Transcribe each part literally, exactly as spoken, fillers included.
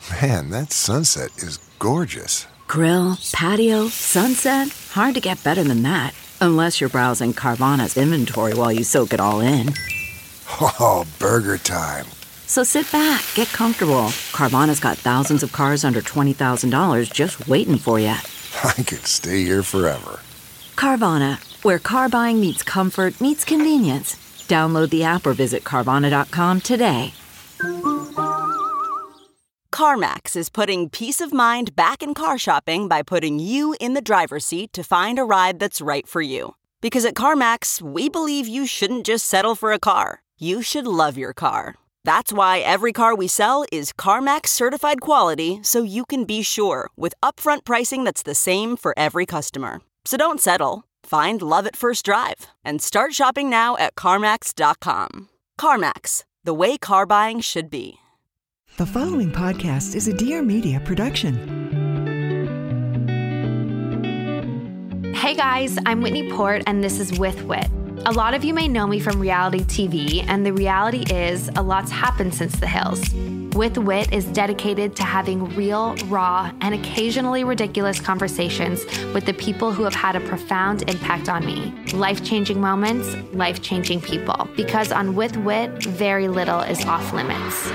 Man, that sunset is gorgeous. Grill, patio, sunset. Hard to get better than that. Unless you're browsing Carvana's inventory while you soak it all in. Oh, burger time. So sit back, get comfortable. Carvana's got thousands of cars under twenty thousand dollars just waiting for you. I could stay here forever. Carvana, where car buying meets comfort meets convenience. Download the app or visit Carvana dot com today. CarMax is putting peace of mind back in car shopping by putting you in the driver's seat to find a ride that's right for you. Because at CarMax, we believe you shouldn't just settle for a car. You should love your car. That's why every car we sell is CarMax certified quality, so you can be sure with upfront pricing that's the same for every customer. So don't settle. Find love at first drive and start shopping now at CarMax dot com. CarMax, the way car buying should be. The following podcast is a Dear Media production. Hey guys, I'm Whitney Port, and this is With Wit. A lot of you may know me from reality T V, and the reality is a lot's happened since The Hills. With Wit is dedicated to having real, raw, and occasionally ridiculous conversations with the people who have had a profound impact on me. Life-changing moments, life-changing people. Because on With Wit, very little is off limits.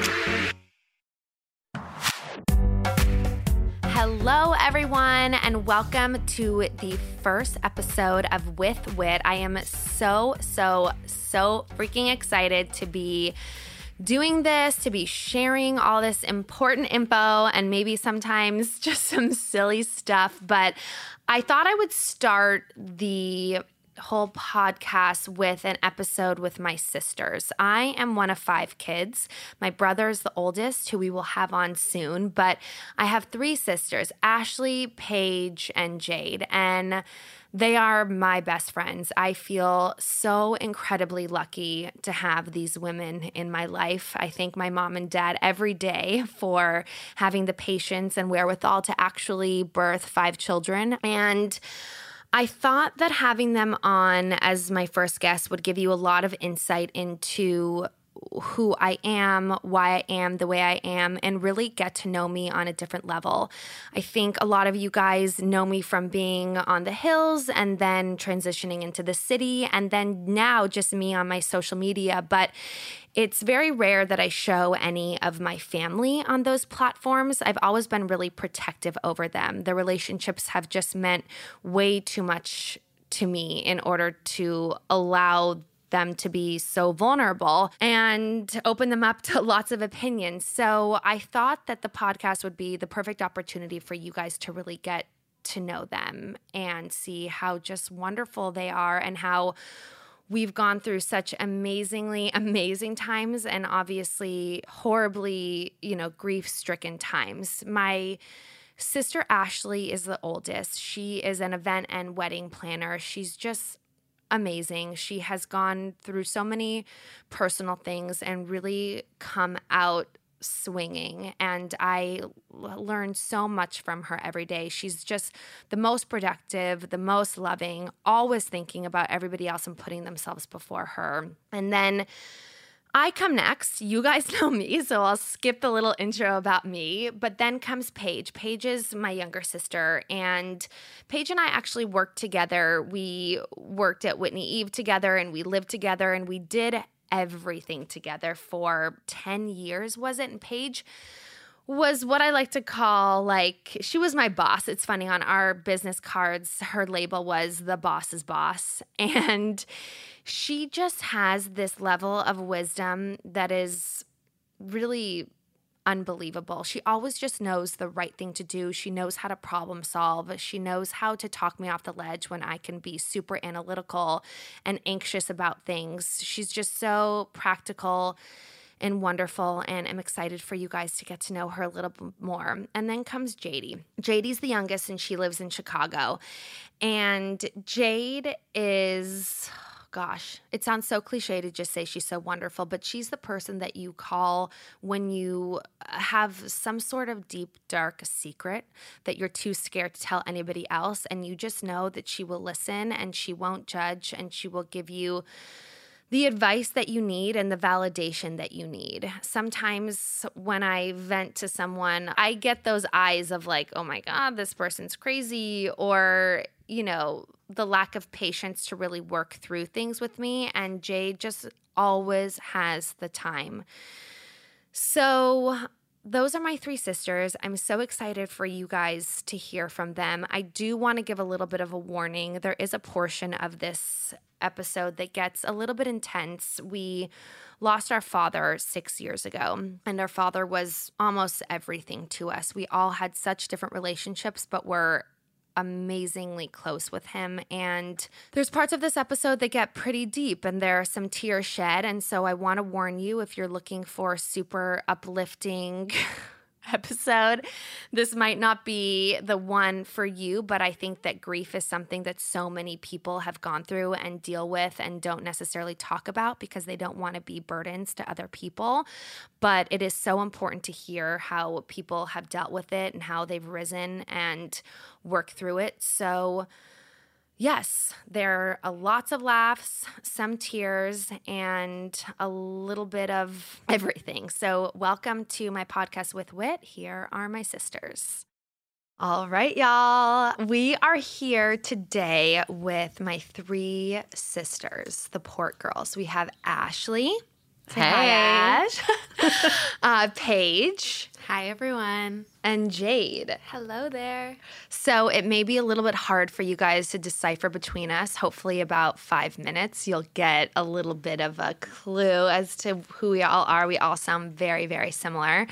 Hello, everyone, and welcome to the first episode of With Wit. I am so, so, so freaking excited to be doing this, to be sharing all this important info and maybe sometimes just some silly stuff. But I thought I would start the whole podcast with an episode with my sisters. I am one of five kids. My brother is the oldest, who we will have on soon, but I have three sisters, Ashley, Paige, and Jade, and they are my best friends. I feel so incredibly lucky to have these women in my life. I thank my mom and dad every day for having the patience and wherewithal to actually birth five children. And I thought that having them on as my first guest would give you a lot of insight into who I am, why I am the way I am, and really get to know me on a different level. I think a lot of you guys know me from being on the Hills and then transitioning into the city, and then now just me on my social media. But it's very rare that I show any of my family on those platforms. I've always been really protective over them. The relationships have just meant way too much to me in order to allow them to be so vulnerable and open them up to lots of opinions. So I thought that the podcast would be the perfect opportunity for you guys to really get to know them and see how just wonderful they are and how we've gone through such amazingly amazing times and obviously horribly, you know, grief-stricken times. My sister Ashley is the oldest. She is an event and wedding planner. She's just amazing. She has gone through so many personal things and really come out swinging. And I learn so much from her every day. She's just the most productive, the most loving, always thinking about everybody else and putting themselves before her. And then I come next. You guys know me, so I'll skip the little intro about me. But then comes Paige. Paige is my younger sister, and Paige and I actually worked together. We worked at Whitney Eve together, and we lived together, and we did everything together for ten years, was it? And Paige was what I like to call, like, she was my boss. It's funny, on our business cards, her label was the boss's boss. And she just has this level of wisdom that is really unbelievable. She always just knows the right thing to do. She knows how to problem solve. She knows how to talk me off the ledge when I can be super analytical and anxious about things. She's just so practical and wonderful, and I'm excited for you guys to get to know her a little bit more. And then comes Jadie. Jadie's the youngest, and she lives in Chicago. And Jade is, gosh, it sounds so cliche to just say she's so wonderful, but she's the person that you call when you have some sort of deep, dark secret that you're too scared to tell anybody else, and you just know that she will listen and she won't judge and she will give you the advice that you need and the validation that you need. Sometimes when I vent to someone, I get those eyes of like, oh my God, this person's crazy, or, you know, the lack of patience to really work through things with me. And Jade just always has the time. So those are my three sisters. I'm so excited for you guys to hear from them. I do want to give a little bit of a warning. There is a portion of this episode that gets a little bit intense. We lost our father six years ago, and our father was almost everything to us. We all had such different relationships, but were amazingly close with him. And there's parts of this episode that get pretty deep, and there are some tears shed. And so I want to warn you, if you're looking for a super uplifting episode, this might not be the one for you, but I think that grief is something that so many people have gone through and deal with and don't necessarily talk about because they don't want to be burdens to other people. But it is so important to hear how people have dealt with it and how they've risen and worked through it. So yes, there are lots of laughs, some tears, and a little bit of everything. So welcome to my podcast with Wit. Here are my sisters. All right, y'all. We are here today with my three sisters, the Port Girls. We have Ashley. Say hey. Hi, Ash. uh, Paige. Hi, everyone. And Jade. Hello there. So it may be a little bit hard for you guys to decipher between us. Hopefully about five minutes, you'll get a little bit of a clue as to who we all are. We all sound very, very similar.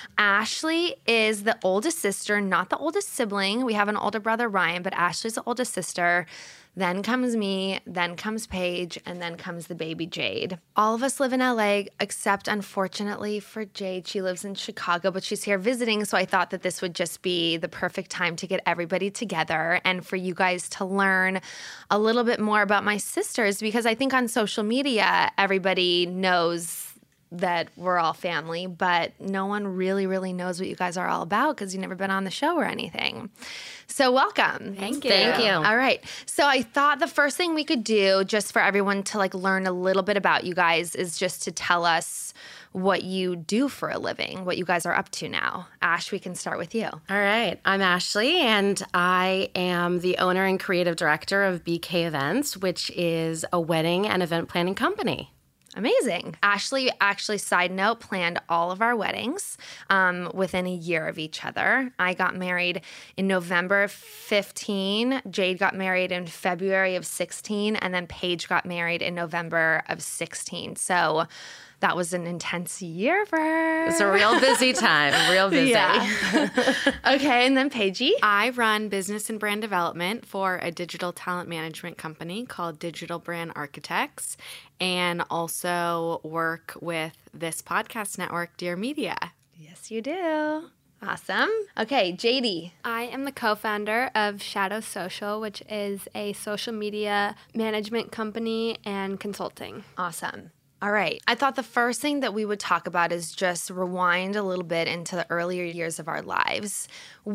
Ashley is the oldest sister, not the oldest sibling. We have an older brother, Ryan, but Ashley's the oldest sister. Then comes me, then comes Paige, and then comes the baby Jade. All of us live in L A, except unfortunately for Jade. She lives in Chicago, but she's here visiting, so I thought that this would just be the perfect time to get everybody together and for you guys to learn a little bit more about my sisters, because I think on social media, everybody knows that we're all family, but no one really, really knows what you guys are all about because you've never been on the show or anything. So welcome. Thank you. Thank you. All right. So I thought the first thing we could do just for everyone to like learn a little bit about you guys is just to tell us what you do for a living, what you guys are up to now. Ash, we can start with you. All right. I'm Ashley, and I am the owner and creative director of B K Events, which is a wedding and event planning company. Amazing. Ashley, actually, side note, planned all of our weddings um, within a year of each other. I got married in November of fifteen. Jade got married in February of sixteen. And then Paige got married in November of sixteen. So that was an intense year for her. It's a real busy time, real busy. Yeah. Okay, and then Paigey. I run business and brand development for a digital talent management company called Digital Brand Architects, and also work with this podcast network, Dear Media. Yes, you do. Awesome. Okay, J D. I am the co-founder of Shadow Social, which is a social media management company and consulting. Awesome. All right. I thought the first thing that we would talk about is just rewind a little bit into the earlier years of our lives.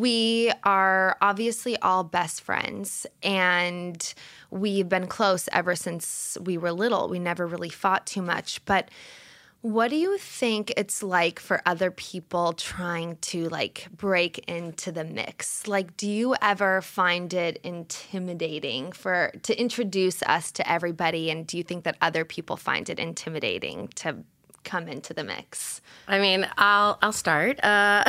We are obviously all best friends, and we've been close ever since we were little. We never really fought too much. But what do you think it's like for other people trying to like break into the mix? Like, do you ever find it intimidating for to introduce us to everybody? And do you think that other people find it intimidating to come into the mix? I mean, I'll I'll start. Uh,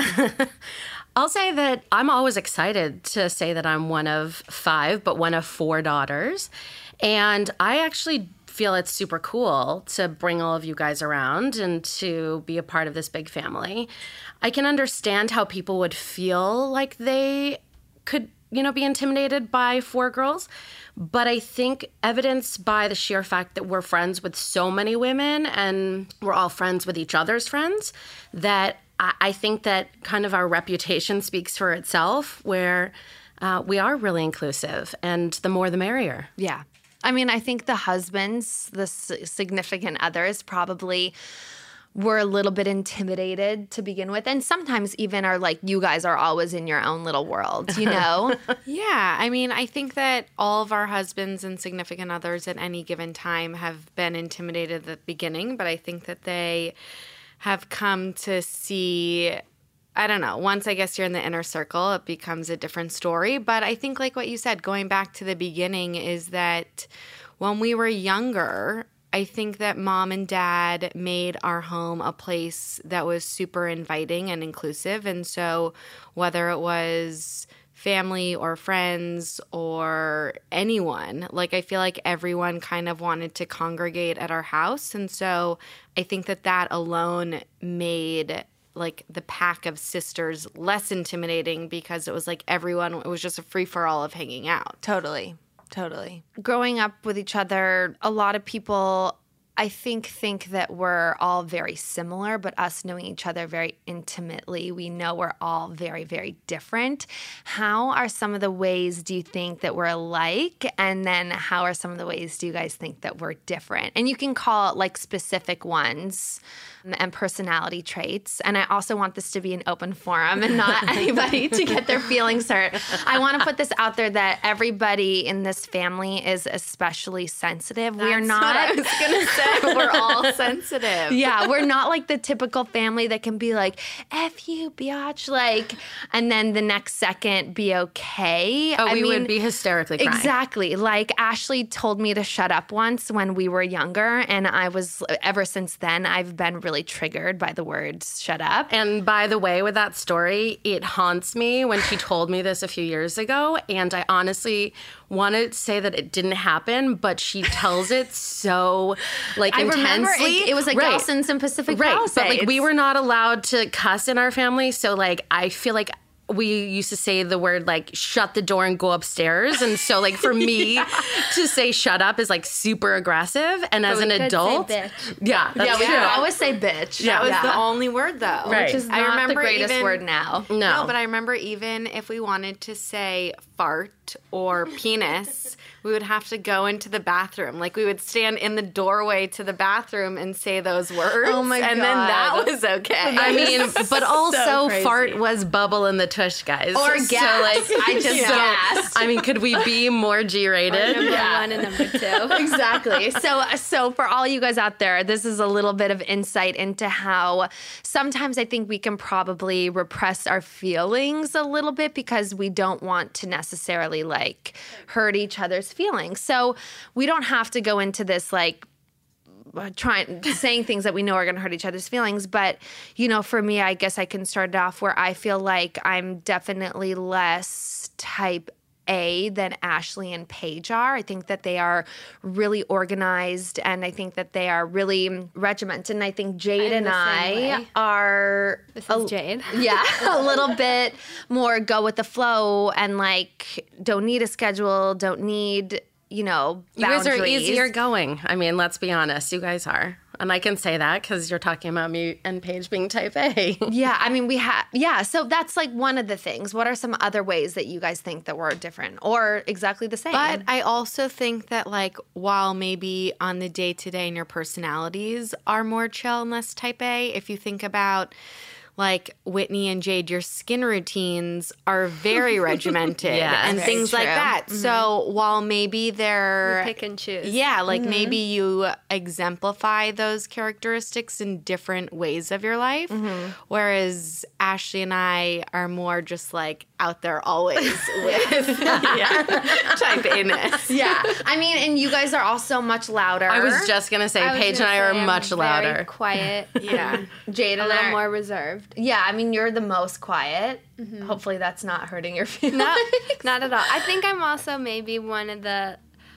I'll say that I'm always excited to say that I'm one of five, but one of four daughters. And I actually feel it's super cool to bring all of you guys around and to be a part of this big family. I can understand how people would feel like they could, you know, be intimidated by four girls. But I think evidenced by the sheer fact that we're friends with so many women and we're all friends with each other's friends, that I, I think that kind of our reputation speaks for itself, where uh, we are really inclusive, and the more the merrier. Yeah. I mean, I think the husbands, the significant others, probably we're a little bit intimidated to begin with. And sometimes even are like, you guys are always in your own little world, you know? Yeah. I mean, I think that all of our husbands and significant others at any given time have been intimidated at the beginning, but I think that they have come to see, I don't know, once I guess you're in the inner circle, it becomes a different story. But I think like what you said, going back to the beginning, is that when we were younger, I think that mom and dad made our home a place that was super inviting and inclusive. And so whether it was family or friends or anyone, like I feel like everyone kind of wanted to congregate at our house. And so I think that that alone made like the pack of sisters less intimidating, because it was like everyone, it was just a free-for-all of hanging out. Totally. Totally. Growing up with each other, a lot of people, I think, think that we're all very similar, but us knowing each other very intimately, we know we're all very, very different. How are some of the ways do you think that we're alike? And then how are some of the ways do you guys think that we're different? And you can call it like specific ones and personality traits. And I also want this to be an open forum and not anybody to get their feelings hurt. I want to put this out there that everybody in this family is especially sensitive. That's we are not. What I was going to say. We're all sensitive. Yeah, we're not like the typical family that can be like, F you, biatch, like, and then the next second be okay. Oh, I we mean, would be hysterically crying. Exactly. Like Ashley told me to shut up once when we were younger, and I was, ever since then, I've been really triggered by the words shut up. And by the way, with that story, it haunts me when she told me this a few years ago, and I honestly wanted to say that it didn't happen, but she tells it so like I intensely. remember it, it was like right. Gelson's and Pacific right. Palisades. But like we were not allowed to cuss in our family, so like I feel like we used to say the word like shut the door and go upstairs. And so like for me yeah. to say shut up is like super aggressive. And but as an adult, say bitch. yeah, that's yeah, we true. would always say bitch. That was yeah. the only word though. Right. Which is not I remember the greatest even, word now. No. No, but I remember even if we wanted to say fart or penis, we would have to go into the bathroom. Like we would stand in the doorway to the bathroom and say those words. Oh my and God. then that was okay. I mean, but also so crazy. fart was bubble in the tush, guys. Or so, gas. Like, I just so, gassed. I mean, could we be more G-rated? Number one and number two. Exactly. So, so for all you guys out there, this is a little bit of insight into how sometimes I think we can probably repress our feelings a little bit because we don't want to necessarily like hurt each other's feelings. So we don't have to go into this like trying saying things that we know are going to hurt each other's feelings. But, you know, for me, I guess I can start it off where I feel like I'm definitely less type A than Ashley and Paige are. I think that they are really organized, and I think that they are really regimented. And I think Jade I'm and the I same way. are This a- is Jade. yeah, a little bit more go with the flow and like don't need a schedule, don't need, you know, boundaries. You guys are easier going. I mean, let's be honest. You guys are. And I can say that because you're talking about me and Paige being type A. Yeah, I mean, we have, yeah, so that's like one of the things. What are some other ways that you guys think that we're different or exactly the same? But I also think that, like, while maybe on the day-to-day and your personalities are more chill and less type A, if you think about, like, Whitney and Jade, your skin routines are very regimented Yeah, and very things true. like that. Mm-hmm. So while maybe they're... We pick and choose. Yeah, like Mm-hmm. maybe you exemplify those characteristics in different ways of your life, Mm-hmm. whereas Ashley and I are more just like out there always with yeah, type A-ness. yeah, I mean, and you guys are also much louder. I was just going to say, I was Paige and gonna I are say I'm much very louder. quiet. Yeah. Jade A and little I are- more reserved. Yeah, I mean, you're the most quiet. Hopefully that's not hurting your feelings. No, not at all. I think I'm also maybe one of the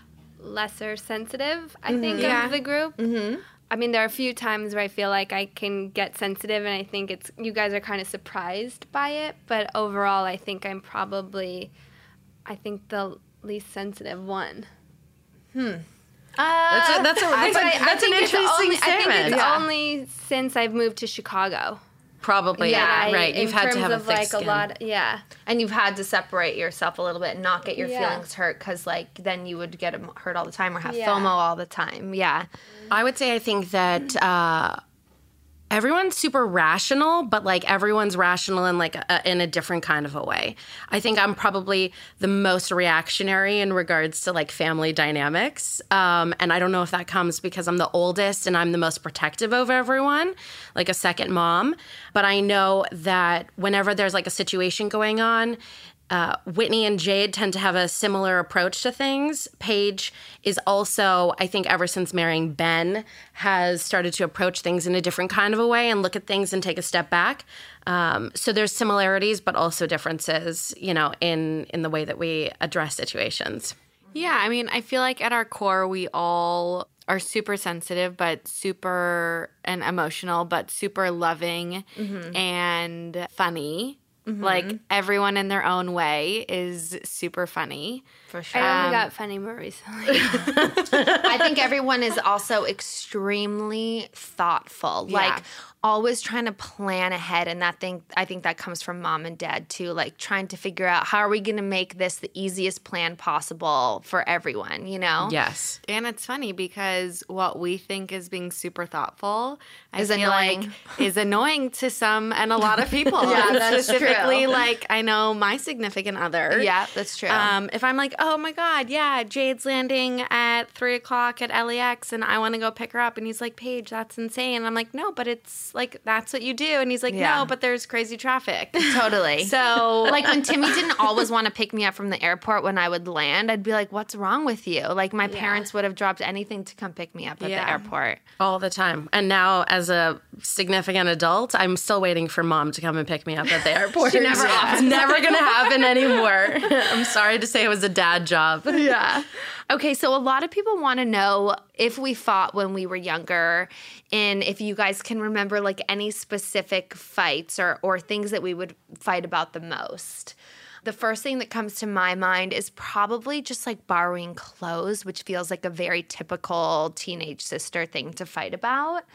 lesser sensitive, I think, Yeah. of the group. Mm-hmm. I mean, there are a few times where I feel like I can get sensitive, and I think it's you guys are kind of surprised by it. But overall, I think I'm probably, I think the least sensitive one. That's a, that's a, that's, I- a, but I- I that's an think it's interesting only, I statement. think it's Yeah. only since I've moved to Chicago. Probably, Yeah, yeah, I- right. You've in had terms to have a of thick like skin. a lot. Yeah. And you've had to separate yourself a little bit and not get your Yeah. feelings hurt because, like, then you would get 'em hurt all the time or have Yeah. FOMO all the time. Yeah. I would say I think that uh, everyone's super rational, but like everyone's rational in like a, in a different kind of a way. I think I'm probably the most reactionary in regards to like family dynamics. Um, and I don't know if that comes because I'm the oldest and I'm the most protective of everyone, like a second mom. But I know that whenever there's like a situation going on, Uh, Whitney and Jade tend to have a similar approach to things. Paige is also, I think ever since marrying Ben, has started to approach things in a different kind of a way and look at things and take a step back. Um, so there's similarities, but also differences, you know, in, in the way that we address situations. Yeah, I mean, I feel like at our core, we all are super sensitive, but super, and emotional, but super loving mm-hmm. and funny. Mm-hmm. Like, everyone in their own way is super funny. For sure. I only Um, got funny more recently. I think everyone is also extremely thoughtful. Yeah. Like, always trying to plan ahead. And that thing, I think that comes from mom and dad, too. Like, trying to figure out how are we going to make this the easiest plan possible for everyone, you know? Yes. And it's funny because what we think is being super thoughtful I Is feel annoying. like is annoying to some and a lot of people. Yeah, that's Specifically, true. like, I know my significant other. Yeah, that's true. Um, if I'm like, oh my God, yeah, Jade's landing at three o'clock at L A X and I want to go pick her up. And he's like, Paige, that's insane. And I'm like, no, but it's like, that's what you do. And he's like, Yeah. no, but there's crazy traffic. Totally. So, like when Timmy didn't always want to pick me up from the airport when I would land, I'd be like, what's wrong with you? Like my Yeah. parents would have dropped anything to come pick me up at Yeah. the airport. All the time. And now as a significant adult, I'm still waiting for mom to come and pick me up at the airport. She never It's offers. never going to happen anymore. I'm sorry to say it was a dad job. Yeah. Okay, so a lot of people want to know if we fought when we were younger and if you guys can remember like any specific fights or, or things that we would fight about the most. The first thing that comes to my mind is probably just like borrowing clothes, which feels like a very typical teenage sister thing to fight about.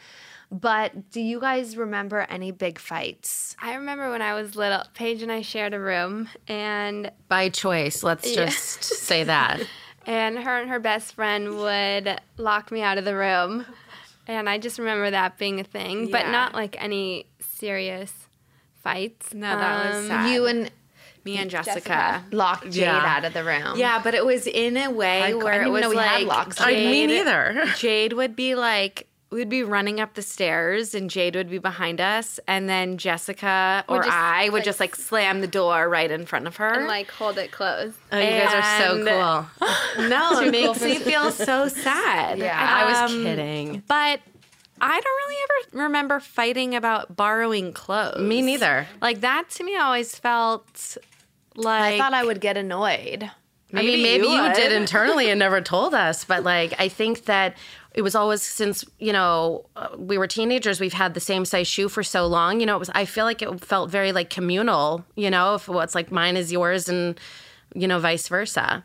But do you guys remember any big fights? Uh, I remember when I was little, Paige and I shared a room, and By choice, let's just say that. and her and her best friend would lock me out of the room. And I just remember that being a thing, but Yeah. not like any serious fights. No, that was sad. You and me and Jessica. Jessica locked Jade Yeah. out of the room. Yeah, but it was in a way I- I where didn't it even was know we had like locks. I, Jade, me neither. Jade would be like, we'd be running up the stairs and Jade would be behind us, and then Jessica or just, I would like, just like slam the door right in front of her. And like hold it closed. Oh, you guys are so And- cool. no, it makes me feel so sad. Yeah. I was Um, kidding. But I don't really ever remember fighting about borrowing clothes. Me neither. Like that to me always felt like I thought I would get annoyed. I mean, Maybe maybe you you, would. did internally and never told us, but like, I think that it was always since, you know, uh, we were teenagers, we've had the same size shoe for so long, you know, it was, I feel like it felt very like communal, you know, if what's like mine is yours and, you know, vice versa.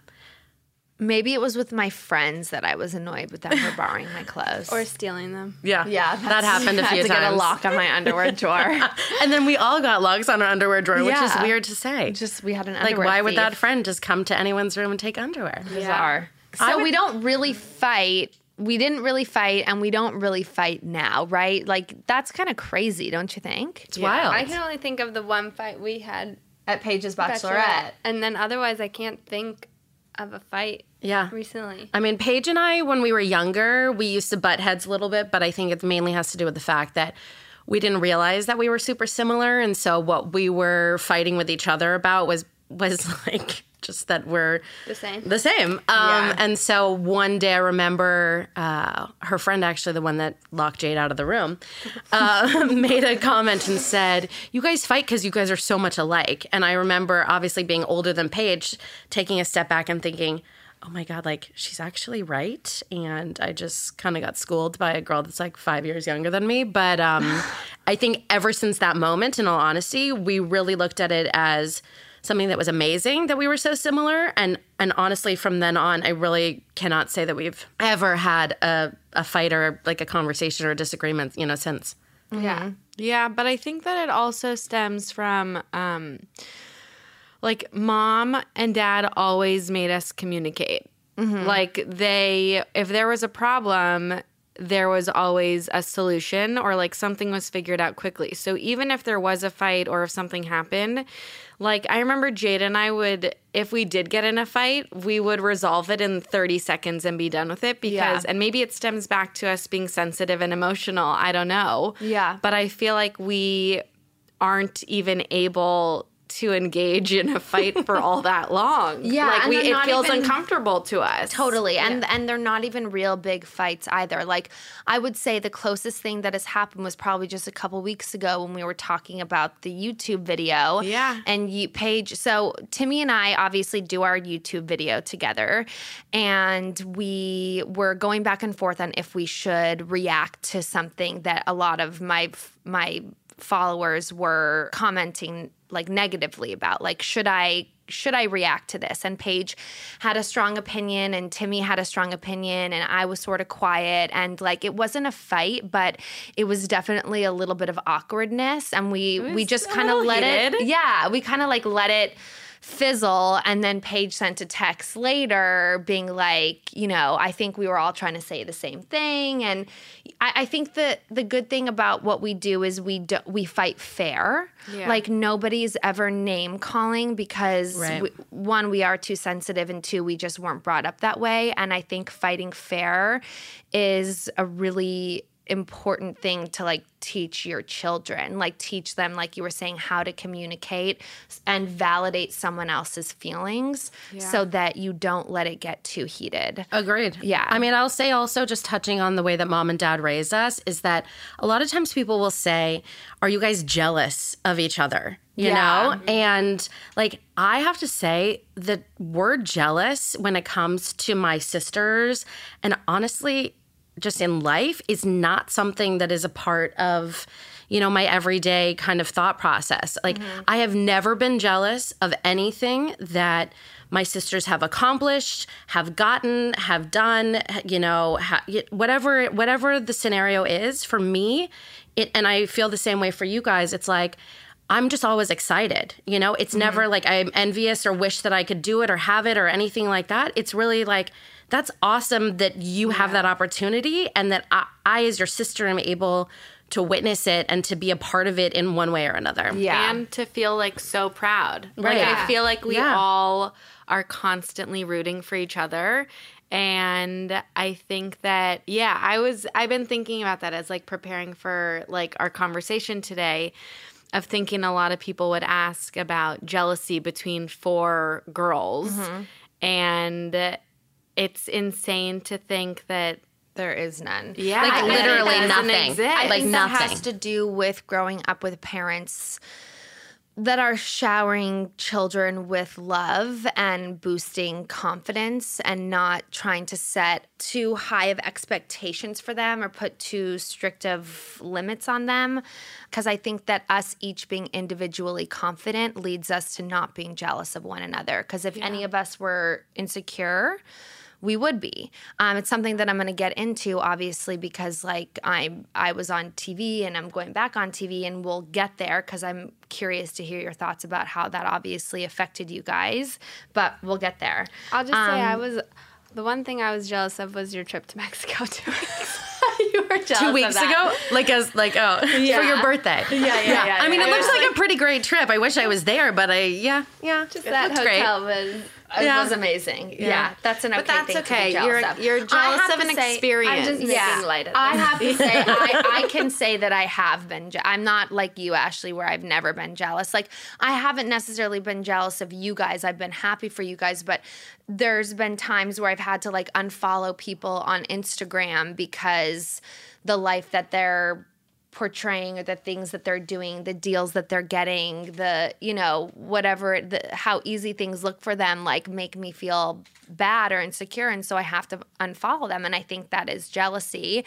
Maybe it was with my friends that I was annoyed with them for borrowing my clothes. or stealing them. Yeah. yeah, That happened a I few had to times. get a lock on my underwear drawer. And then we all got locks on our underwear drawer, which is Yeah. weird to say. Just we had an like, underwear why would thief. that friend just come to anyone's room and take underwear? Bizarre. I So would- we don't really fight. We didn't really fight, and we don't really fight now, right? Like that's kind of crazy, don't you think? It's wild. I can only think of the one fight we had At Paige's Bachelorette, Bachelorette. and then otherwise I can't think of a fight Yeah. recently. I mean, Paige and I, when we were younger, we used to butt heads a little bit, but I think it mainly has to do with the fact that we didn't realize that we were super similar. And so what we were fighting with each other about was was like just that we're The same. The same. Um, And so one day I remember uh, her friend, actually the one that locked Jade out of the room, uh, made a comment and said, you guys fight because you guys are so much alike. And I remember obviously being older than Paige, taking a step back and thinking, oh my God, like she's actually right. And I just kind of got schooled by a girl that's like five years younger than me. But um, I think ever since that moment, in all honesty, we really looked at it as something that was amazing that we were so similar. And and honestly, from then on, I really cannot say that we've ever had a, a fight or like a conversation or a disagreement, you know, since. Yeah. Yeah, but I think that it also stems from um, like mom and dad always made us communicate. Like they, if there was a problem, there was always a solution or like something was figured out quickly. So even if there was a fight or if something happened, like I remember Jada and I would, if we did get in a fight, we would resolve it in thirty seconds and be done with it because, Yeah. and maybe it stems back to us being sensitive and emotional. I don't know. Yeah. But I feel like we aren't even able to engage in a fight for all that long. Yeah, like and we, they're it not feels even- uncomfortable to us. Totally. And and they're not even real big fights either. Like I would say the closest thing that has happened was probably just a couple weeks ago when we were talking about the YouTube video. Yeah. And you Paige, so Timmy and I obviously do our YouTube video together, and we were going back and forth on if we should react to something that a lot of my my followers were commenting like negatively about. Like, should I should I react to this? And Paige had a strong opinion and Timmy had a strong opinion and I was sort of quiet, and like it wasn't a fight, but it was definitely a little bit of awkwardness, and we we just kind of let heated. it yeah, we kind of like let it fizzle. And then Paige sent a text later being like, you know, I think we were all trying to say the same thing. And I, I think that the good thing about what we do is we do, we fight fair. Yeah. Like nobody's ever name calling because Right. we, one, we are too sensitive, and two, we just weren't brought up that way. And I think fighting fair is a really important thing to like teach your children, like teach them, like you were saying, how to communicate and validate someone else's feelings so that you don't let it get too heated. Agreed. Yeah. I mean, I'll say also, just touching on the way that mom and dad raised us, is that a lot of times people will say, are you guys jealous of each other? You Yeah. know? And like, I have to say, the word jealous when it comes to my sisters, and honestly, just in life, is not something that is a part of, you know, my everyday kind of thought process. Like, I have never been jealous of anything that my sisters have accomplished, have gotten, have done, you know, ha- whatever whatever the scenario is for me. It, and I feel the same way for you guys. It's like, I'm just always excited. You know, it's never like I'm envious or wish that I could do it or have it or anything like that. It's really like, that's awesome that you have that opportunity, and that I, I, as your sister, am able to witness it and to be a part of it in one way or another. Yeah. And to feel like so proud. Right. Like I feel like we Yeah. all are constantly rooting for each other. And I think that, yeah, I was, I've been thinking about that as like preparing for like our conversation today, of thinking a lot of people would ask about jealousy between four girls. Mm-hmm. And it's insane to think that There is none. Yeah, like and it literally doesn't nothing. exist. I Like think that nothing. has to do with growing up with parents that are showering children with love and boosting confidence, and not trying to set too high of expectations for them or put too strict of limits on them. Because I think that us each being individually confident leads us to not being jealous of one another. Because if any of us were insecure, we would be. Um, it's something that I'm going to get into, obviously, because like I I was on T V and I'm going back on T V, and we'll get there because I'm curious to hear your thoughts about how that obviously affected you guys. But we'll get there. I'll just say I Um, was the one thing I was jealous of was your trip to Mexico two weeks. You were jealous Two of weeks that. ago, like as like oh for your birthday. Yeah, yeah, yeah. I mean, yeah. it looks like a pretty great trip. I wish I was there, but I yeah yeah. Just it that looked great. hotel was. It Yeah. was amazing. Yeah, that's an okay But that's thing okay. to be jealous You're of. you're I jealous have of to an say- experience. I'm just making light of it. I have to say, I, I can say that I have been. Je- I'm not like you, Ashley, where I've never been jealous. Like, I haven't necessarily been jealous of you guys. I've been happy for you guys, but there's been times where I've had to like unfollow people on Instagram because the life that they're portraying, or the things that they're doing, the deals that they're getting, the, you know, whatever, the, how easy things look for them, like make me feel bad or insecure. And so I have to unfollow them. And I think that is jealousy.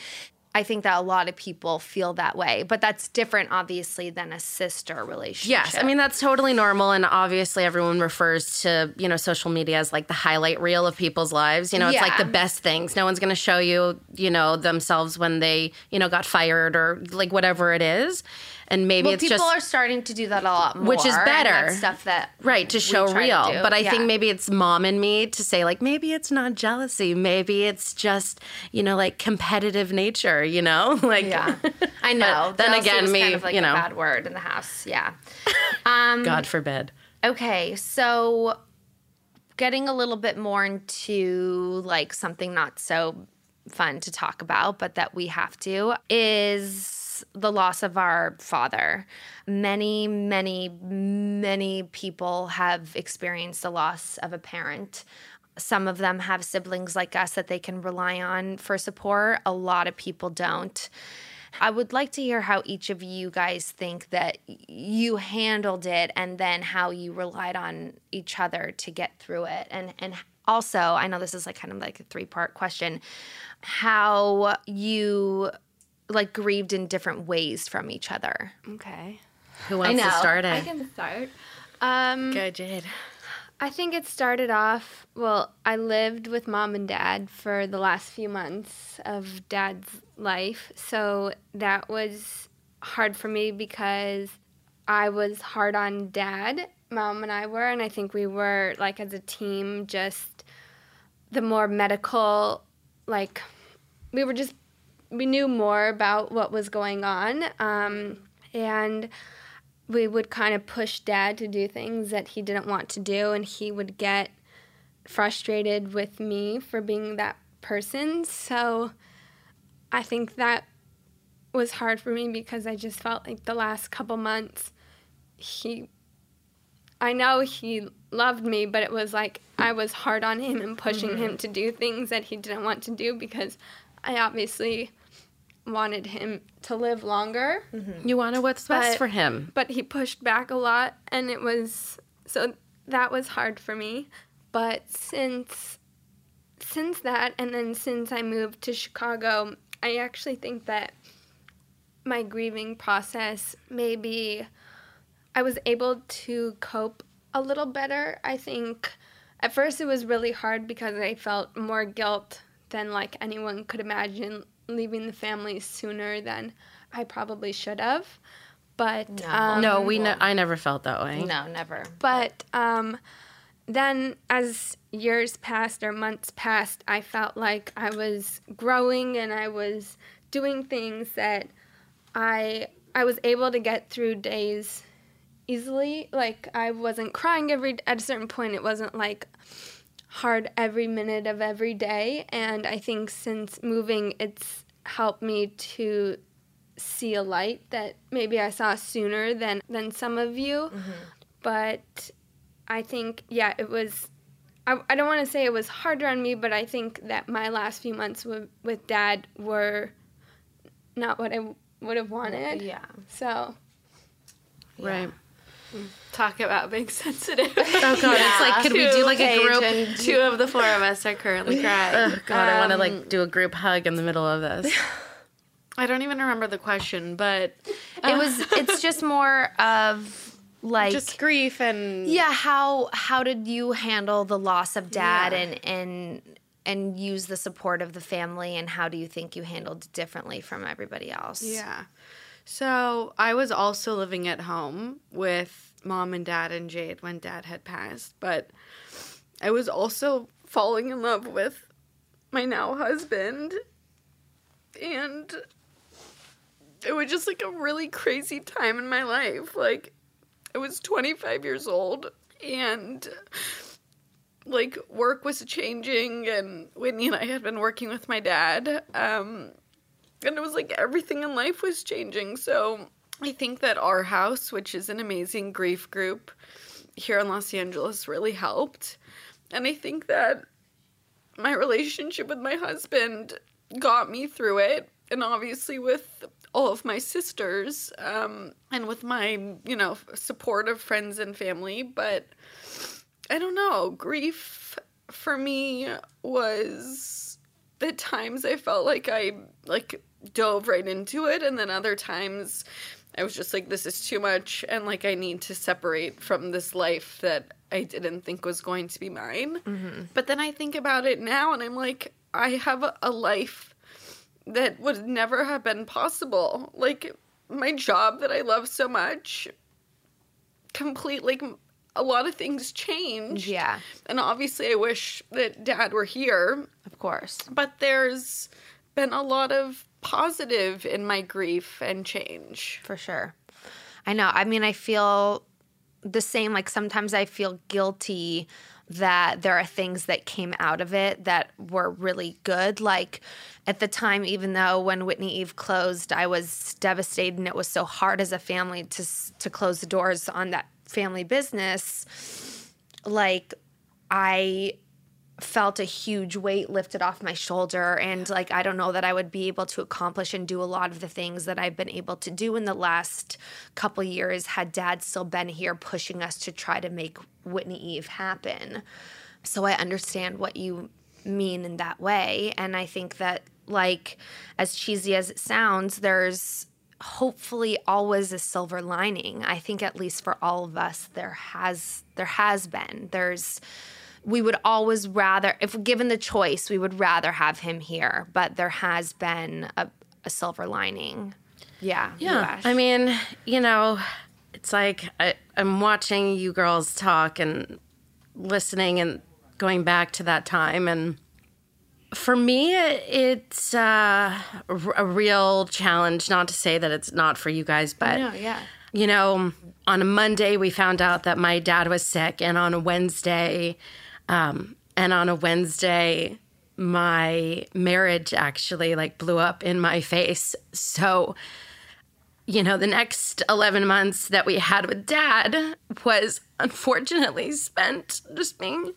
I think that a lot of people feel that way, but that's different, obviously, than a sister relationship. Yes, I mean, that's totally normal, and obviously everyone refers to, you know, social media as like the highlight reel of people's lives. You know, it's Yeah. like the best things. No one's going to show you, you know, themselves when they, you know, got fired or like whatever it is. And maybe well, it's people just... are starting to do that a lot more. Which is and better. that's stuff that Right, to we show try real. to do. But I Yeah. think maybe it's mom in me to say, like, maybe it's not jealousy. Maybe it's just, you know, like competitive nature, you know? Like, Yeah, I know. But then Jealousy again, was me, kind of like you know. a bad word in the house. Yeah. Um, God forbid. Okay, so getting a little bit more into like something not so fun to talk about, but that we have to, is the loss of our father. Many, many, many people have experienced the loss of a parent. Some of them have siblings like us that they can rely on for support. A lot of people don't. I would like to hear how each of you guys think that you handled it, and then how you relied on each other to get through it. And and also, I know this is like kind of like a three-part question, how you like grieved in different ways from each other. Okay. Who wants to start it? I can start. Um, Go, Jade. I think it started off, well, I lived with mom and dad for the last few months of dad's life. So that was hard for me because I was hard on dad. Mom and I were, and I think we were, like, as a team, just the more medical, like, we were just, we knew more about what was going on. Um, and we would kind of push dad to do things that he didn't want to do, and he would get frustrated with me for being that person. So I think that was hard for me because I just felt like the last couple months he, I know he loved me, but it was like I was hard on him and pushing mm-hmm. him to do things that he didn't want to do because I obviously wanted him to live longer. Mm-hmm. You wanted what's best but, for him. But he pushed back a lot, and it was, so that was hard for me. But since since that, and then since I moved to Chicago, I actually think that my grieving process, maybe I was able to cope a little better. I think at first it was really hard because I felt more guilt than like anyone could imagine, leaving the family sooner than I probably should have. But No, um, no, we. Ne- I never felt that way. No, never. But um, then as years passed or months passed, I felt like I was growing and I was doing things that I I was able to get through days easily. Like I wasn't crying every at a certain point. It wasn't like hard every minute of every day. And I think since moving, it's helped me to see a light that maybe I saw sooner than, than some of you. Mm-hmm. But I think, yeah, it was, I, I don't want to say it was harder on me, but I think that my last few months with, with Dad were not what I would have wanted. Yeah. So. Right. Talk about being sensitive. Oh, God. It's like, could we do like a group? And two of the four of us are currently crying. Oh, God, I want to Um, like do a group hug in the middle of this. I don't even remember the question, but It was, it's just more of like, just grief and yeah, how, how did you handle the loss of dad Yeah. and, and, and use the support of the family, and how do you think you handled it differently from everybody else? Yeah. So I was also living at home with mom and dad and Jade when dad had passed, but I was also falling in love with my now husband, and it was just like a really crazy time in my life. Like I was twenty-five years old, and like work was changing, and Whitney and I had been working with my dad, um, and it was like everything in life was changing. So I think that our house, which is an amazing grief group here in Los Angeles, really helped. And I think that my relationship with my husband got me through it. And obviously with all of my sisters, um, and with my, you know, supportive friends and family. But I don't know, grief for me was, at times I felt like I, like, dove right into it. And then other times I was just like, this is too much. And like, I need to separate from this life that I didn't think was going to be mine. Mm-hmm. But then I think about it now and I'm like, I have a, a life that would never have been possible. Like, my job that I love so much, completely, like, a lot of things changed. Yeah. And obviously I wish that Dad were here. Of course. But there's been a lot of positive in my grief and change. For sure. I know. I mean, I feel the same. Like, sometimes I feel guilty that there are things that came out of it that were really good. Like, at the time, even though when Whitney Eve closed, I was devastated and it was so hard as a family to to close the doors on that family business, like, I felt a huge weight lifted off my shoulder. And, like, I don't know that I would be able to accomplish and do a lot of the things that I've been able to do in the last couple years had Dad still been here pushing us to try to make Whitney Eve happen. So I understand what you mean in that way. And I think that, like, as cheesy as it sounds, there's hopefully always a silver lining. I think at least for all of us, there has there has been. There's we would always rather, if given the choice, we would rather have him here. But there has been a, a silver lining. Yeah. Yeah. I mean, you know, it's like I, I'm watching you girls talk and listening and going back to that time. And for me, it's uh, a real challenge, not to say that it's not for you guys, but, no, yeah. you know, on a Monday, we found out that my dad was sick, and on a Wednesday, um, and on a Wednesday, my marriage actually, like, blew up in my face. So, you know, the next eleven months that we had with Dad was unfortunately spent just being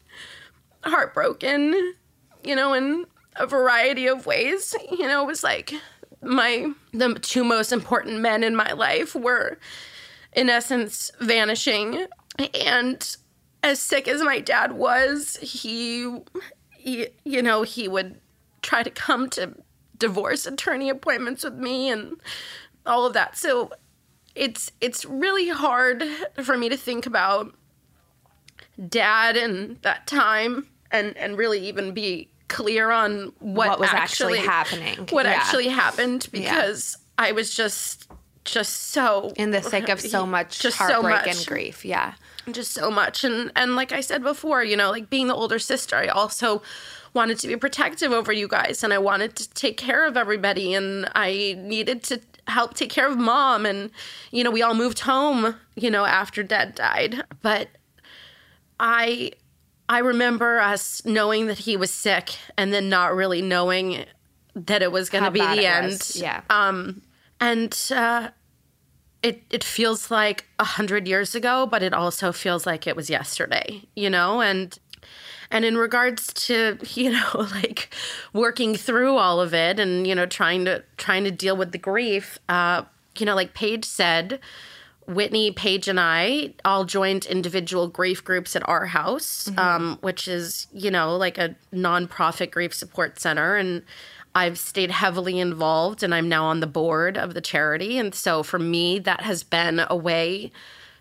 heartbroken, you know, in a variety of ways. You know, it was like my, the two most important men in my life were, in essence, vanishing. And as sick as my dad was, he, he, you know, he would try to come to divorce attorney appointments with me and all of that. So it's it's really hard for me to think about Dad and that time and, and really even be clear on what, what was actually, actually happening. What Yeah. actually happened, because yeah. I was just just so in the thick of so much just heartbreak so much. and grief. Yeah. Just so much. And and like I said before, you know, like, being the older sister, I also wanted to be protective over you guys, and I wanted to take care of everybody, and I needed to help take care of Mom. And, you know, we all moved home, you know, after Dad died. But I I remember us knowing that he was sick and then not really knowing that it was going to be the end. Was. Yeah. Um, and uh, it it feels like a hundred years ago, but it also feels like it was yesterday, you know? And and in regards to, you know, like, working through all of it and, you know, trying to trying to deal with the grief, uh, you know, like Paige said, Whitney, Paige, and I all joined individual grief groups at our house, mm-hmm. um, which is, you know, like a nonprofit grief support center. And I've stayed heavily involved, and I'm now on the board of the charity. And so for me, that has been a way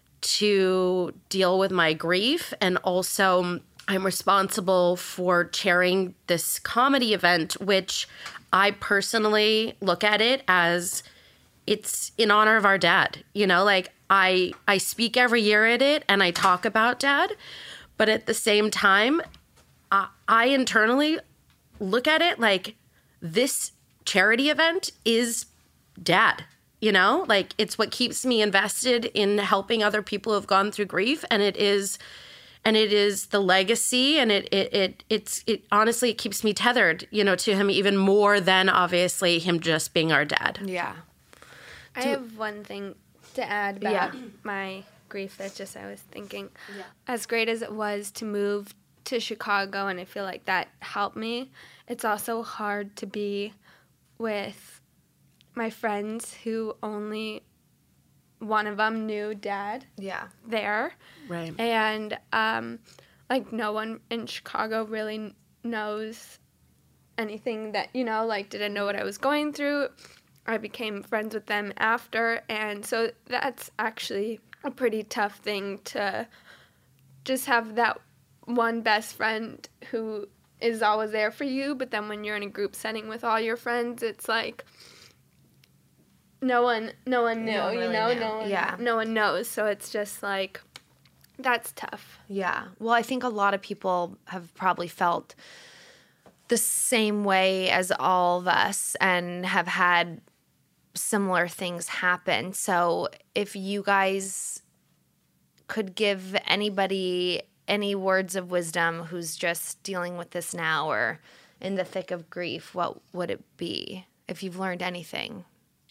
to deal with my grief. And also, I'm responsible for chairing this comedy event, which I personally look at it as it's in honor of our dad. You know, like, I I speak every year at it and I talk about Dad, but at the same time, I, I internally look at it like this charity event is Dad. You know, like, it's what keeps me invested in helping other people who've gone through grief, and it is, and it is the legacy, and it it it it's it honestly it keeps me tethered, you know, to him even more than obviously him just being our dad. Yeah. I have one thing to add about Yeah. my grief that just I was thinking. Yeah. As great as it was to move to Chicago, and I feel like that helped me, it's also hard to be with my friends who only one of them knew Dad Yeah. there. Right. And, um, like, no one in Chicago really knows anything that, you know, like, didn't know what I was going through. I became friends with them after. And so that's actually a pretty tough thing to just have that one best friend who is always there for you. But then when you're in a group setting with all your friends, it's like no one, no one knew, No one you really know, knew. no one, Yeah. no one knows. So it's just like, that's tough. Yeah. Well, I think a lot of people have probably felt the same way as all of us and have had similar things happen. So if you guys could give anybody any words of wisdom who's just dealing with this now or in the thick of grief, what would it be if you've learned anything?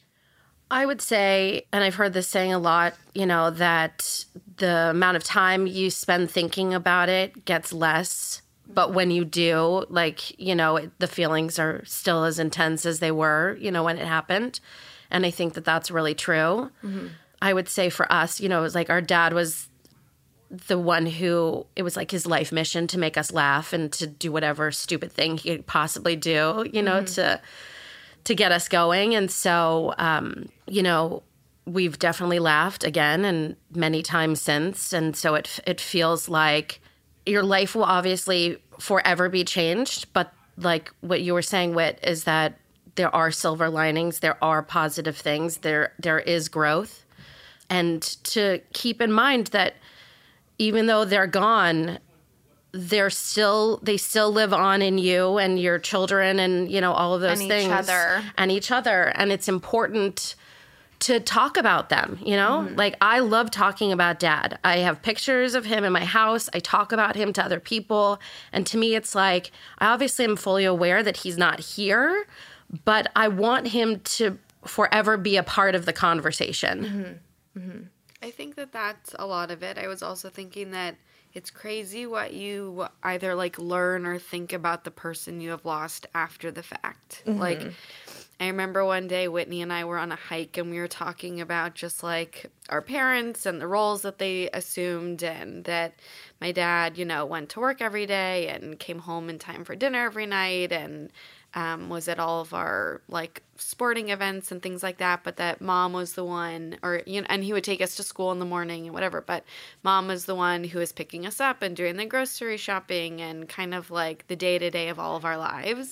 I would say, and I've heard this saying a lot, you know, that the amount of time you spend thinking about it gets less. But when you do, like, you know, it, the feelings are still as intense as they were, you know, when it happened. And I think that that's really true. Mm-hmm. I would say for us, you know, it was like our dad was the one who, it was like his life mission to make us laugh and to do whatever stupid thing he could possibly do, you know, mm-hmm. to to get us going. And so, um, you know, we've definitely laughed again and many times since. And so it it feels like your life will obviously forever be changed. But like what you were saying, Whit, is that there are silver linings. There are positive things. There there is growth. And to keep in mind that even though they're gone, they're still they still live on in you and your children and, you know, all of those and things. each other. And each other. And it's important to talk about them, you know? Mm-hmm. Like, I love talking about Dad. I have pictures of him in my house. I talk about him to other people. And to me, it's like, I obviously am fully aware that he's not here, but I want him to forever be a part of the conversation. Mm-hmm. Mm-hmm. I think that that's a lot of it. I was also thinking that it's crazy what you either like learn or think about the person you have lost after the fact. Mm-hmm. Like, I remember one day Whitney and I were on a hike and we were talking about just like our parents and the roles that they assumed, and that my dad, you know, went to work every day and came home in time for dinner every night and um, was at all of our like sporting events and things like that. But that mom was the one, or, you know, and he would take us to school in the morning and whatever. But mom was the one who was picking us up and doing the grocery shopping and kind of like the day to day of all of our lives.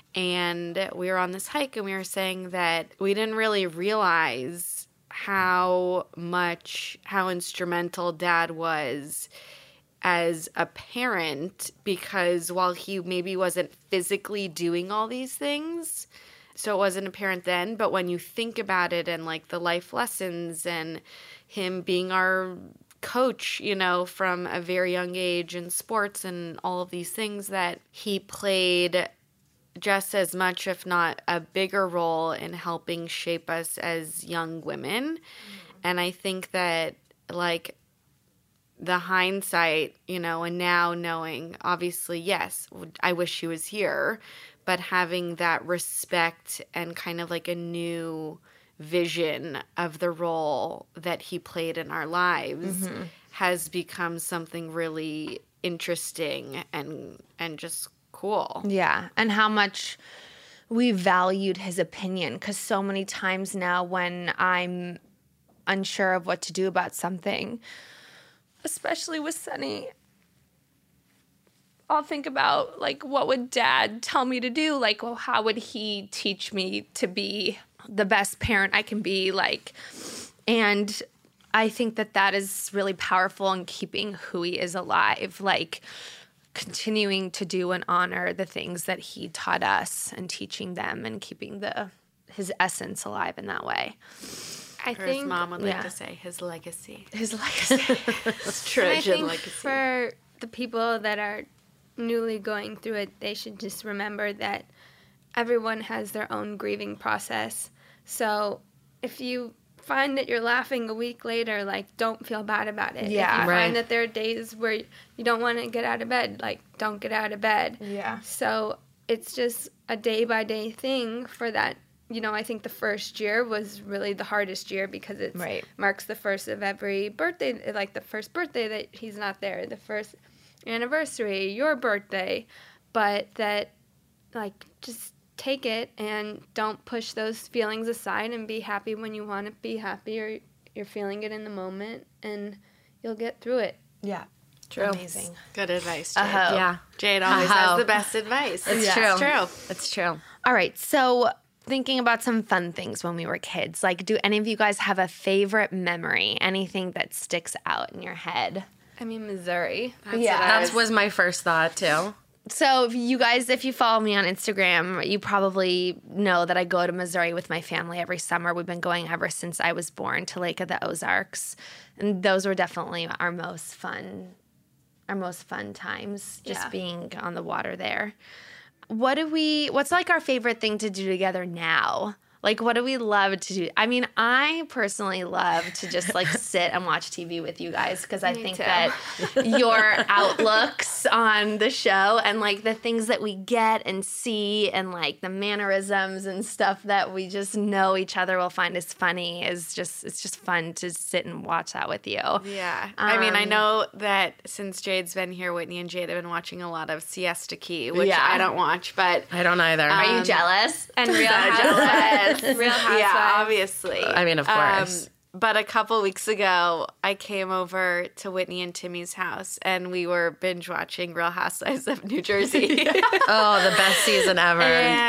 And we were on this hike and we were saying that we didn't really realize how much, how instrumental Dad was as a parent, because while he maybe wasn't physically doing all these things, so it wasn't apparent then, but when you think about it and like the life lessons and him being our coach, you know, from a very young age in sports and all of these things, that he played just as much, if not a bigger role in helping shape us as young women. Mm-hmm. And I think that, like, the hindsight, you know, and now knowing, obviously, yes, I wish he was here, but having that respect and kind of like a new vision of the role that he played in our lives mm-hmm. has become something really interesting and and just cool. Yeah, and how much we valued his opinion, because so many times now when I'm unsure of what to do about something, especially with Sunny, I'll think about, like, what would Dad tell me to do? Like, well, how would he teach me to be the best parent I can be? Like, and I think that that is really powerful in keeping who he is alive. Like, continuing to do and honor the things that he taught us and teaching them and keeping the his essence alive in that way. I or think his mom would like yeah. to say his legacy. His legacy. His Trojan I think legacy. For the people that are newly going through it, they should just remember that everyone has their own grieving process. So if you find that you're laughing a week later, like, don't feel bad about it. Yeah, if you right. find that there are days where you don't want to get out of bed, like, don't get out of bed. Yeah. So it's just a day-by-day thing for that. You know, I think the first year was really the hardest year because it right. marks the first of every birthday, like the first birthday that he's not there, the first anniversary, your birthday, but that, like, just take it and don't push those feelings aside and be happy when you want to be happy or you're feeling it in the moment, and you'll get through it. Yeah. True. Amazing. Good advice, Jade. Uh-ho. Yeah. Jade always Uh-ho. has the best advice. It's Yeah. true. It's true. It's true. All right, so thinking about some fun things when we were kids, like do any of you guys have a favorite memory? Anything that sticks out in your head? I mean, Missouri. That's Yeah. what I That was my first thought, too. So if you guys, if you follow me on Instagram, you probably know that I go to Missouri with my family every summer. We've been going ever since I was born to Lake of the Ozarks. And those were definitely our most fun, our most fun times, just Yeah. being on the water there. What do we, what's like our favorite thing to do together now? Like, what do we love to do? I mean, I personally love to just like sit and watch T V with you guys because I Me think too. that your outlooks on the show and like the things that we get and see and like the mannerisms and stuff that we just know each other will find is funny is just, it's just fun to sit and watch that with you. Yeah. I mean, I Um, know that since Jade's been here, Whitney and Jade have been watching a lot of Siesta Key, which Yeah. I don't watch, but I don't either. Are you Um, jealous? And Real So Housewives. Real Housewives. yeah, obviously. I mean, of course. Um, but a couple weeks ago, I came over to Whitney and Timmy's house, and we were binge watching Real Housewives of New Jersey. Oh, the best season ever.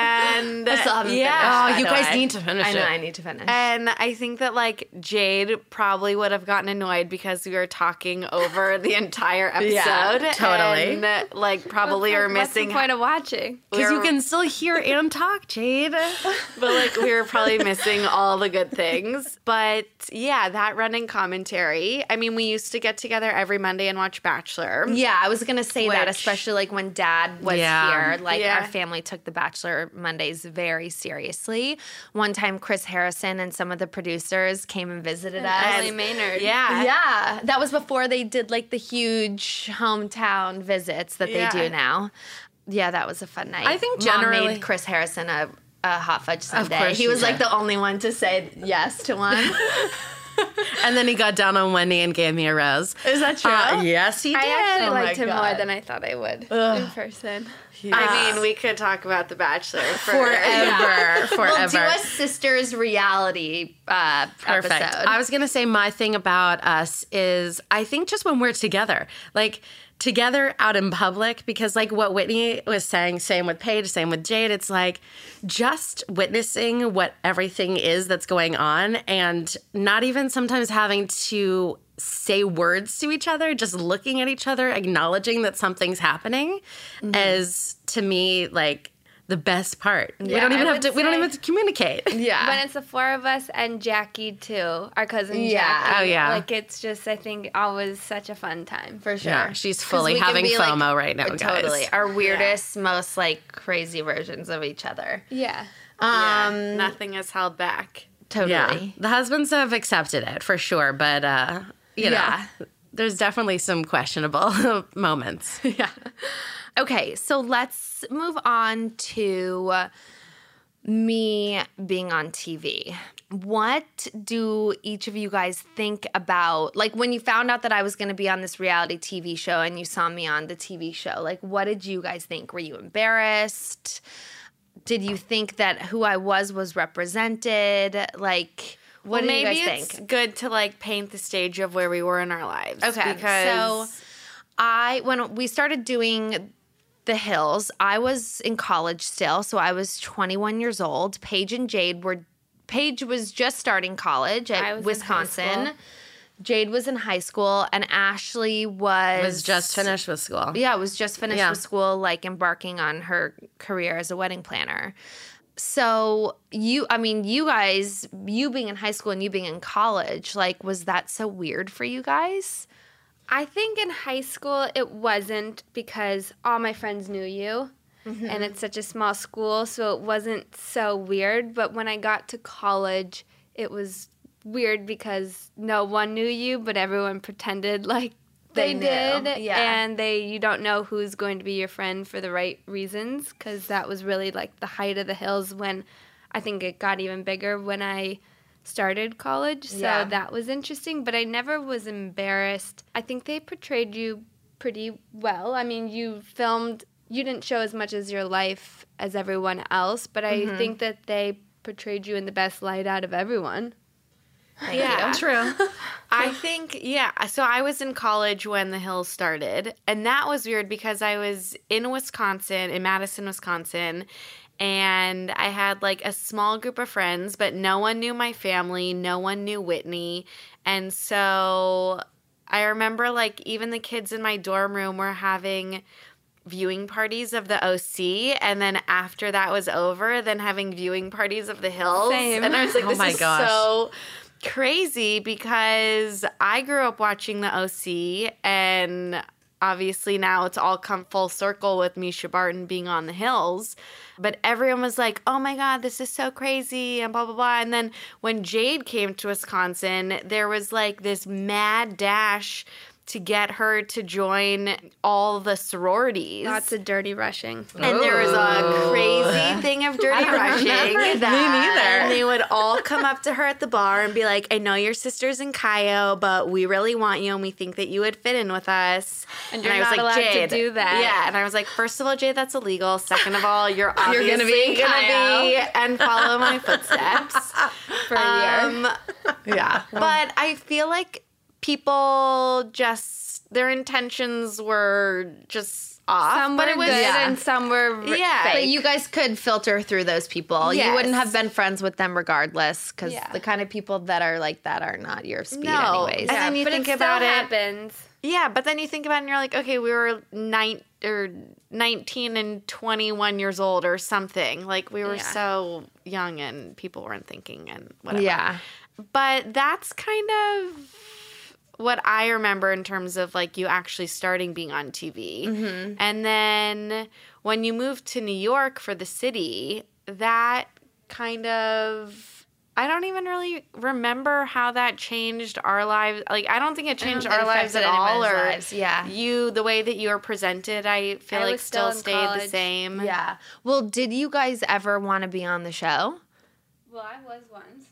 and I still haven't yeah, finished, oh, by you the guys way. need to finish I know, it. I need to finish. And I think that like Jade probably would have gotten annoyed because we were talking over the entire episode. Yeah, totally. And like probably are What's the missing point of watching? Because you can still hear and talk, Jade. but like we were probably missing all the good things. But yeah, that running commentary. I mean, we used to get together every Monday and watch Bachelor. Yeah, I was gonna say that, Which- especially like when Dad was Yeah. here. Like Yeah. our family took the Bachelor Mondays very seriously. One time, Chris Harrison and some of the producers came and visited us. Emily Maynard. Yeah. Yeah, that was before they did like the huge hometown visits that Yeah. they do now. Yeah, that was a fun night. I think Mom generally- made Chris Harrison a, a hot fudge sundae. course He she was like did. the only one to say yes to one. And then he got down on one knee and gave me a rose. Is that true? Uh, yes, he did. I actually Oh my liked him more God. than I thought I would in person. I mean, we could talk about The Bachelor for Forever, forever. We'll do a sisters reality uh, Perfect. episode. I was going to say my thing about us is I think just when we're together, like together out in public, because like what Whitney was saying, same with Paige, same with Jade, it's like just witnessing what everything is that's going on and not even sometimes having to say words to each other, just looking at each other, acknowledging that something's happening is to me like the best part. we Yeah, don't even I have to would we don't say- even have to communicate. yeah. When it's the four of us and Jackie too, our cousin Yeah. Jackie. Oh, yeah. Like it's just, I think, always such a fun time. For sure. Yeah, she's 'Cause fully we can having be, like, FOMO right now, guys. Totally. Our weirdest, most like crazy versions of each other. Yeah. Yeah, Um, nothing is held back. Totally. Yeah, the husbands have accepted it for sure, but uh, you Yeah. know, there's definitely some questionable moments. Yeah. Okay, so let's move on to me being on T V. What do each of you guys think about, like when you found out that I was going to be on this reality T V show and you saw me on the T V show, like what did you guys think? Were you embarrassed? Did you think that who I was was represented? Like, what well, do you maybe guys it's think? good to like paint the stage of where we were in our lives. Okay, because so I when we started doing The Hills, I was in college still, so I was twenty-one years old. Paige and Jade were Paige was just starting college I at was in high Wisconsin. school. Jade was in high school, and Ashley was Was just finished with school. Yeah, was just finished Yeah. with school, like embarking on her career as a wedding planner. So you, I mean, you guys, you being in high school and you being in college, like, was that so weird for you guys? I think in high school it wasn't because all my friends knew you. And it's such a small school, so it wasn't so weird. But when I got to college, it was weird because no one knew you, but everyone pretended like They they, knew, did. yeah. And they you don't know who's going to be your friend for the right reasons, because that was really like the height of The Hills when I think it got even bigger when I started college. So Yeah. that was interesting, but I never was embarrassed. I think they portrayed you pretty well. I mean, you filmed you didn't show as much as your life as everyone else, but I mm-hmm. think that they portrayed you in the best light out of everyone. Thank yeah, you. True. I think, yeah. So I was in college when The Hills started, and that was weird because I was in Wisconsin, in Madison, Wisconsin, and I had like a small group of friends, but no one knew my family, no one knew Whitney, and so I remember like even the kids in my dorm room were having viewing parties of the O C, and then after that was over, then having viewing parties of The Hills. Same. And I was like, oh this my is gosh. so crazy because I grew up watching the O C, and obviously now it's all come full circle with Mischa Barton being on The Hills. But everyone was like, oh my God, this is so crazy and blah, blah, blah. And then when Jade came to Wisconsin, there was like this mad dash to get her to join all the sororities. Lots of dirty rushing. And there was a crazy thing of dirty rushing. Me neither. And they would all come up to her at the bar and be like, I know your sister's in Cayo, but we really want you and we think that you would fit in with us. And you're and I was not like, allowed Jade, to do that. Yeah. And I was like, first of all, Jade, that's illegal. Second of all, you're obviously You're gonna be in Cayo. be and follow my footsteps. For a year. Um, Yeah. but I feel like people just, their intentions were just off. Some but were it was, good yeah. and some were r- Yeah. fake. But you guys could filter through those people. You wouldn't Yes. have been friends with them regardless because Yeah. the kind of people that are like that are not your speed No. anyways. And then you but think it about still it. happens. Yeah, but then you think about it and you're like, okay, we were nine or nineteen and twenty-one years old or something. Like we were Yeah. so young and people weren't thinking and whatever. Yeah. But that's kind of what I remember in terms of like you actually starting being on T V. Mm-hmm. And then when you moved to New York for the city, that kind of, I don't even really remember how that changed our lives. Like, I don't think it changed think our it lives at affected all. anyone's Or lives, yeah. you, the way that you were presented, I feel I like was still, still in stayed the college. same. Yeah. Well, did you guys ever want to be on the show? Well, I was once.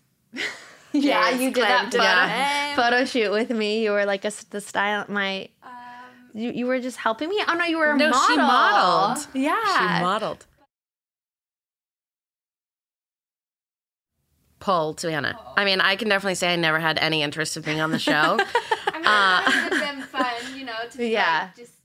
Yeah, Yes, you did that claimed photo, it. photo shoot with me. You were like a, s- the style, my, Um, you, you were just helping me? Oh, no, you were a No, model. she modeled. Yeah. She modeled. Pull, Savannah. I mean, I can definitely say I never had any interest in being on the show. I mean, it would have been fun, you know, to be Yeah. like just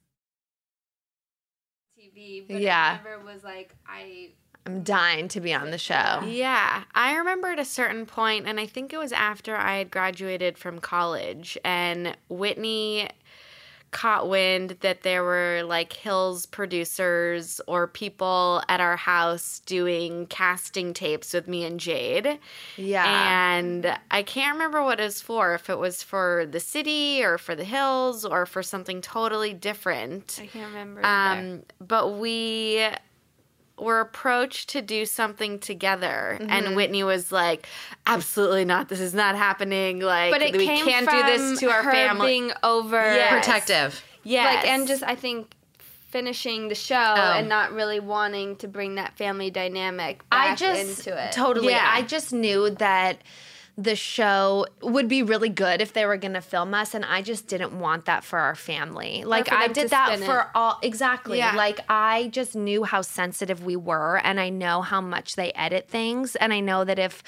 T V. But Yeah. it never was like I. I'm dying to be on the show. Yeah, I remember at a certain point, and I think it was after I had graduated from college, and Whitney caught wind that there were like Hills producers or people at our house doing casting tapes with me and Jade. Yeah. And I can't remember what it was for, if it was for the city or for the Hills or for something totally different. I can't remember. Um, but we were approached to do something together, Mm-hmm. and Whitney was like, "Absolutely not! This is not happening! Like, but it we came can't from do this to our her family." being over Yes. Protective. Yes. like, and just I think finishing the show Oh. and not really wanting to bring that family dynamic back I just into it. totally. Yeah. I just knew that the show would be really good if they were going to film us, and I just didn't want that for our family. Like for I them did to that spin for it. all exactly. Yeah. Like I just knew how sensitive we were, and I know how much they edit things, and I know that if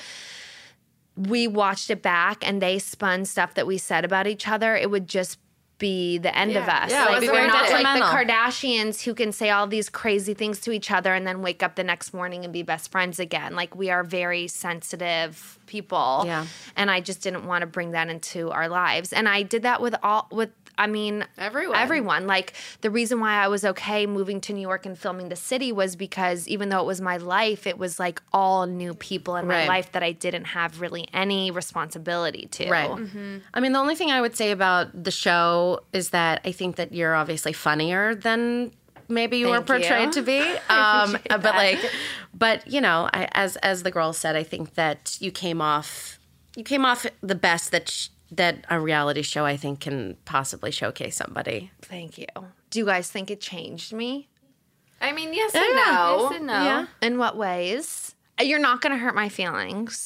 we watched it back and they spun stuff that we said about each other, it would just be the end of us. Yeah, it like was we're very not like the detrimental. Kardashians who can say all these crazy things to each other and then wake up the next morning and be best friends again. Like we are very sensitive people. Yeah. And I just didn't want to bring that into our lives. And I did that with all with I mean Everyone. Everyone. Like the reason why I was okay moving to New York and filming the city was because even though it was my life, it was like all new people in my Right. life that I didn't have really any responsibility to. Right. I mean, the only thing I would say about the show is that I think that you're obviously funnier than maybe you were Thank you. portrayed to be. Um, but like, but you know, I, as as the girl said, I think that you came off, you came off the best that sh- that a reality show I think can possibly showcase somebody. Thank you. Do you guys think it changed me? I mean, yes and no. Yes and no. Yeah. In what ways? You're not going to hurt my feelings.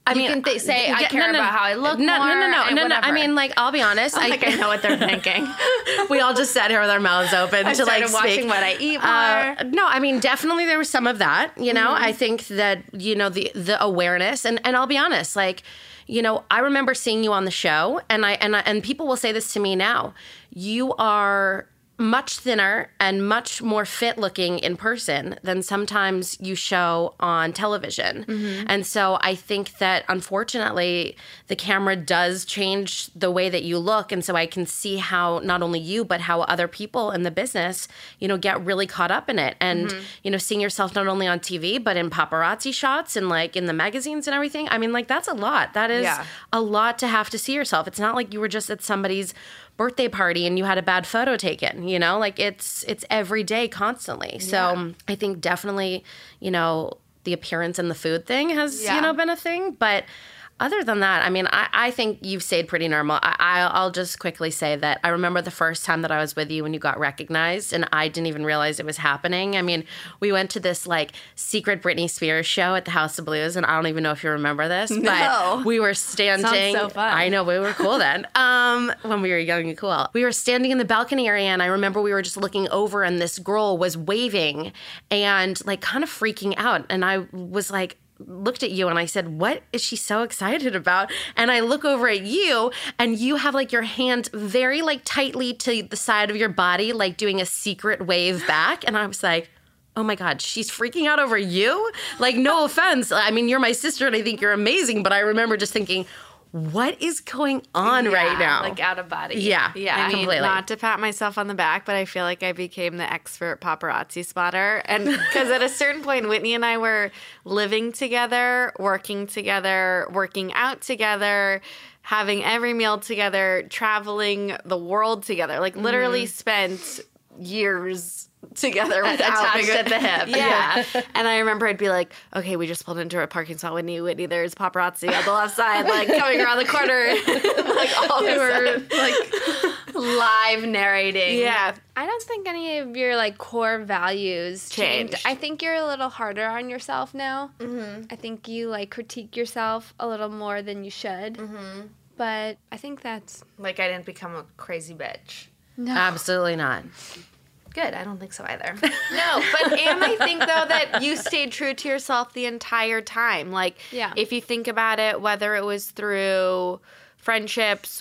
I you mean, can th- say I yeah, care no, no, about how I look no, more. No, no, no, and no, no. whatever. I mean, like, I'll be honest. I think I know what they're thinking. We all just sat here with our mouths open I to like started watching speak. what I eat more. Uh, no, I mean, definitely there was some of that. You know, Mm-hmm. I think that you know the the awareness, and and I'll be honest, like, you know, I remember seeing you on the show, and I and I, and people will say this to me now. You are much thinner and much more fit looking in person than sometimes you show on television. Mm-hmm. And so I think that unfortunately the camera does change the way that you look. And so I can see how not only you, but how other people in the business, you know, get really caught up in it. And, mm-hmm. you know, seeing yourself not only on T V, but in paparazzi shots and like in the magazines and everything. I mean, like that's a lot. That is yeah. a lot to have to see yourself. It's not like you were just at somebody's birthday party and you had a bad photo taken, you know, like it's it's every day constantly. So yeah. I think definitely, you know, the appearance and the food thing has, yeah. you know, been a thing. But other than that, I mean, I, I think you've stayed pretty normal. I, I'll just quickly say that I remember the first time that I was with you when you got recognized, and I didn't even realize it was happening. I mean, we went to this like secret Britney Spears show at the House of Blues, and I don't even know if you remember this, no. but we were standing. Sounds so fun. I know, we were cool then. Um, when we were young and cool, we were standing in the balcony area, and I remember we were just looking over, and this girl was waving and like kind of freaking out, and I was like, looked at you and I said, what is she so excited about? And I look over at you and you have like your hand very like tightly to the side of your body, like doing a secret wave back. And I was like, oh my God, she's freaking out over you? Like, no offense. I mean, you're my sister and I think you're amazing. But I remember just thinking, what is going on yeah, right now? Like out of body. Yeah, yeah. I mean, completely. Not to pat myself on the back, but I feel like I became the expert paparazzi spotter. And because at a certain point, Whitney and I were living together, working together, working out together, having every meal together, traveling the world together. Like literally mm-hmm. spent years together attached at the hip. Yeah. yeah. And I remember I'd be like, okay, we just pulled into a parking spot. Whitney, Whitney, there's paparazzi on the left side, like coming around the corner. Like all we were sudden. like live narrating. Yeah. I don't think any of your like core values changed. Changed. I think you're a little harder on yourself now. Mm-hmm. I think you like critique yourself a little more than you should. Mm-hmm. But I think that's like I didn't become a crazy bitch. no. Absolutely not. Good. I don't think so either. No, but and I think though that you stayed true to yourself the entire time. Like, Yeah. if you think about it, whether it was through friendships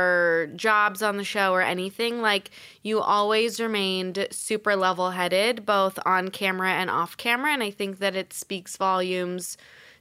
or jobs on the show or anything, like you always remained super level-headed, both on camera and off camera. And I think that it speaks volumes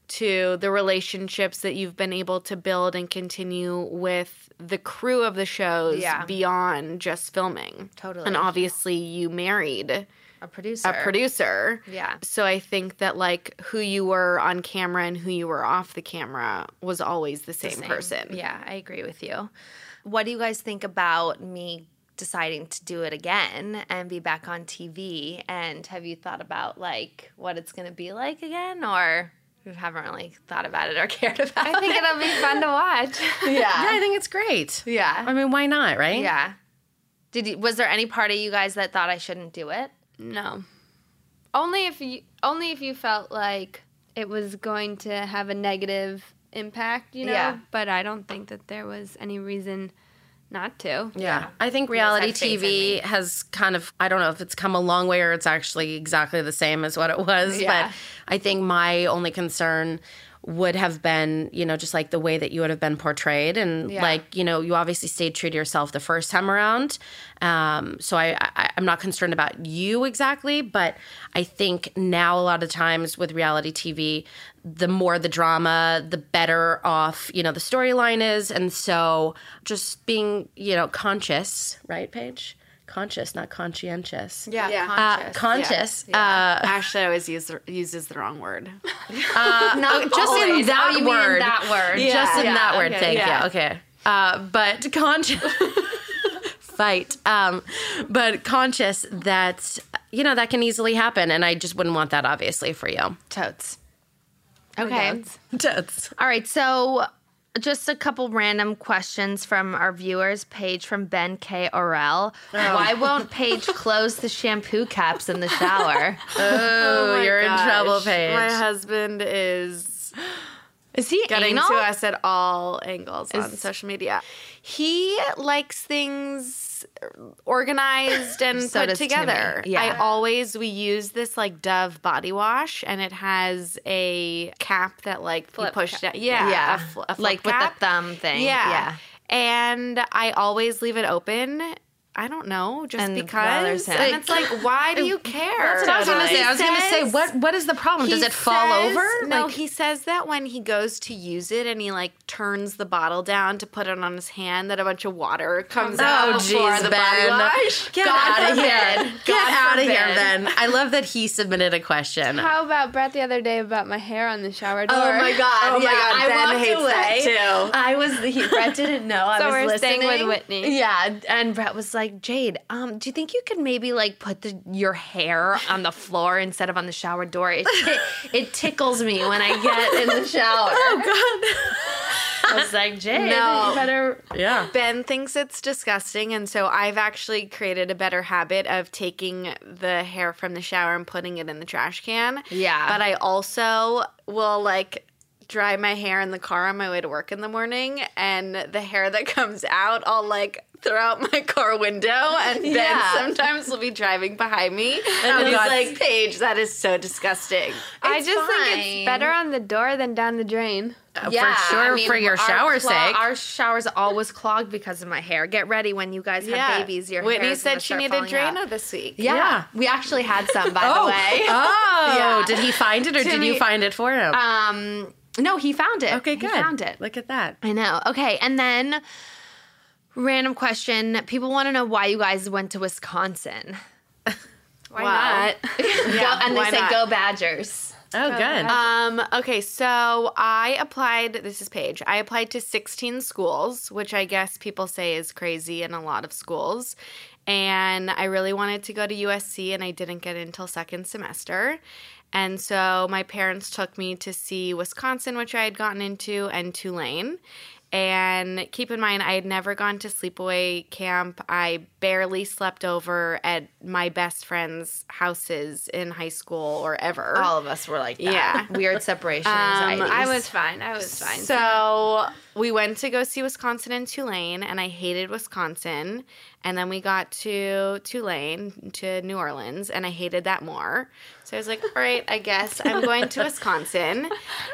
to the relationships that you've been able to build and continue with the crew of the shows Yeah. beyond just filming. Totally. And obviously you married A producer. a producer. Yeah. So I think that like who you were on camera and who you were off the camera was always the same, Same. person. Yeah, I agree with you. What do you guys think about me deciding to do it again and be back on T V? And have you thought about like what it's going to be like again, or you haven't really thought about it or cared about it? I think it'll be fun to watch. Yeah. Yeah, I think it's great. Yeah. I mean, why not, right? Yeah. Did you, was there any part of you guys that thought I shouldn't do it? No. Only if you only if you felt like it was going to have a negative impact, you know? Yeah. But I don't think that there was any reason not to. Yeah. I think You guys reality had faith T in V me. has kind of, I don't know if it's come a long way or it's actually exactly the same as what it was. Yeah. But I think my only concern would have been, you know, just like the way that you would have been portrayed. And Yeah. like, you know, you obviously stayed true to yourself the first time around. Um, so I, I, I'm not concerned about you exactly, but I think now a lot of times with reality T V, the more the drama, the better off, you know, the storyline is. And so just being, you know, conscious, right, Paige? Conscious, not conscientious. Yeah. Yeah. Uh, Conscious. conscious. Yeah. Uh, Ashley always use, uses the wrong word. Not just in always. that Oh, you mean word. in that word. Yeah. just in Yeah, that word, okay, thank yeah. you. Okay. Uh, but conscious. Fight. Um, but conscious that, you know, that can easily happen. And I just wouldn't want that, obviously, for you. Totes. Okay. Totes. All right. So just a couple random questions from our viewers. Paige from Ben K. Orell. Why won't Paige close the shampoo caps in the shower? Oh, my you're gosh. in trouble, Paige. My husband is Is he getting anal? to us at all angles Is- on social media. He likes things organized and So put does together. Timmy. Yeah. I always, we use this like Dove body wash, and it has a cap that like Flip you push cap. down. Yeah. Yeah. A, fl- a flip like with cap. the thumb thing. Yeah. Yeah. And I always leave it open. I don't know, just And because. bothers him. And it's like, why do you care? That's what I was going to say. I was going to say, Says- what what is the problem? Does he it fall says- over? No, Like- he says that when he goes to use it and he like turns the bottle down to put it on his hand, that a bunch of water comes out Oh, before jeez, the body Ben. wash. Get God out of forbid. here. Get God out of here, forbid. Ben. I love that he submitted a question. How about Brett the other day about my hair on the shower door? Oh my god! Oh my yeah, God, I Ben walked hates that away. too. I was. He, Brett didn't know I So was we're listening. staying with Whitney. Yeah, and Brett was like, "Jade, um, do you think you could maybe like put the, your hair on the floor instead of on the shower door? It ti- it tickles me when I get in the shower." Oh god! I was like, "Jade, No. you better." Yeah. Ben thinks it's disgusting, and so I've actually created a better habit of taking the hair from the shower and putting it in the trash can. Yeah. But I also will like dry my hair in the car on my way to work in the morning, and the hair that comes out, I'll like throw out my car window, and Ben Yeah. sometimes will be driving behind me, and Oh, he's God. like, "Paige, that is so disgusting." I It's just think fine. it's better on the door than down the drain. Yeah, for sure, I mean, for your our shower's clog- sake. Our shower's always clogged because of my hair. Get ready when you guys have Yeah. babies. Your Whitney hair's said gonna she start needed falling out. Drano this week. Yeah. Yeah. We actually had some, by Oh, the way. oh. Yeah. Did he find it or did Timmy- you find it for him? Um, no, he found it. okay, He good. found it. Look at that. I know. Okay, and then random question: people want to know why you guys went to Wisconsin. Why Wow. not? Go, and they why say not? "Go Badgers." Oh, good. Um, okay, so I applied, this is Paige, I applied to sixteen schools, which I guess people say is crazy in a lot of schools. And I really wanted to go to U S C, and I didn't get in until second semester. And so my parents took me to see Wisconsin, which I had gotten into, and Tulane. And keep in mind, I had never gone to sleepaway camp. I barely slept over at my best friend's houses in high school or ever. All of us were like that. Yeah. Weird separation Um, anxieties. I was fine. I was fine. So we went to go see Wisconsin and Tulane, and I hated Wisconsin. And then we got to Tulane, to New Orleans, and I hated that more. So I was like, all right, I guess I'm going to Wisconsin.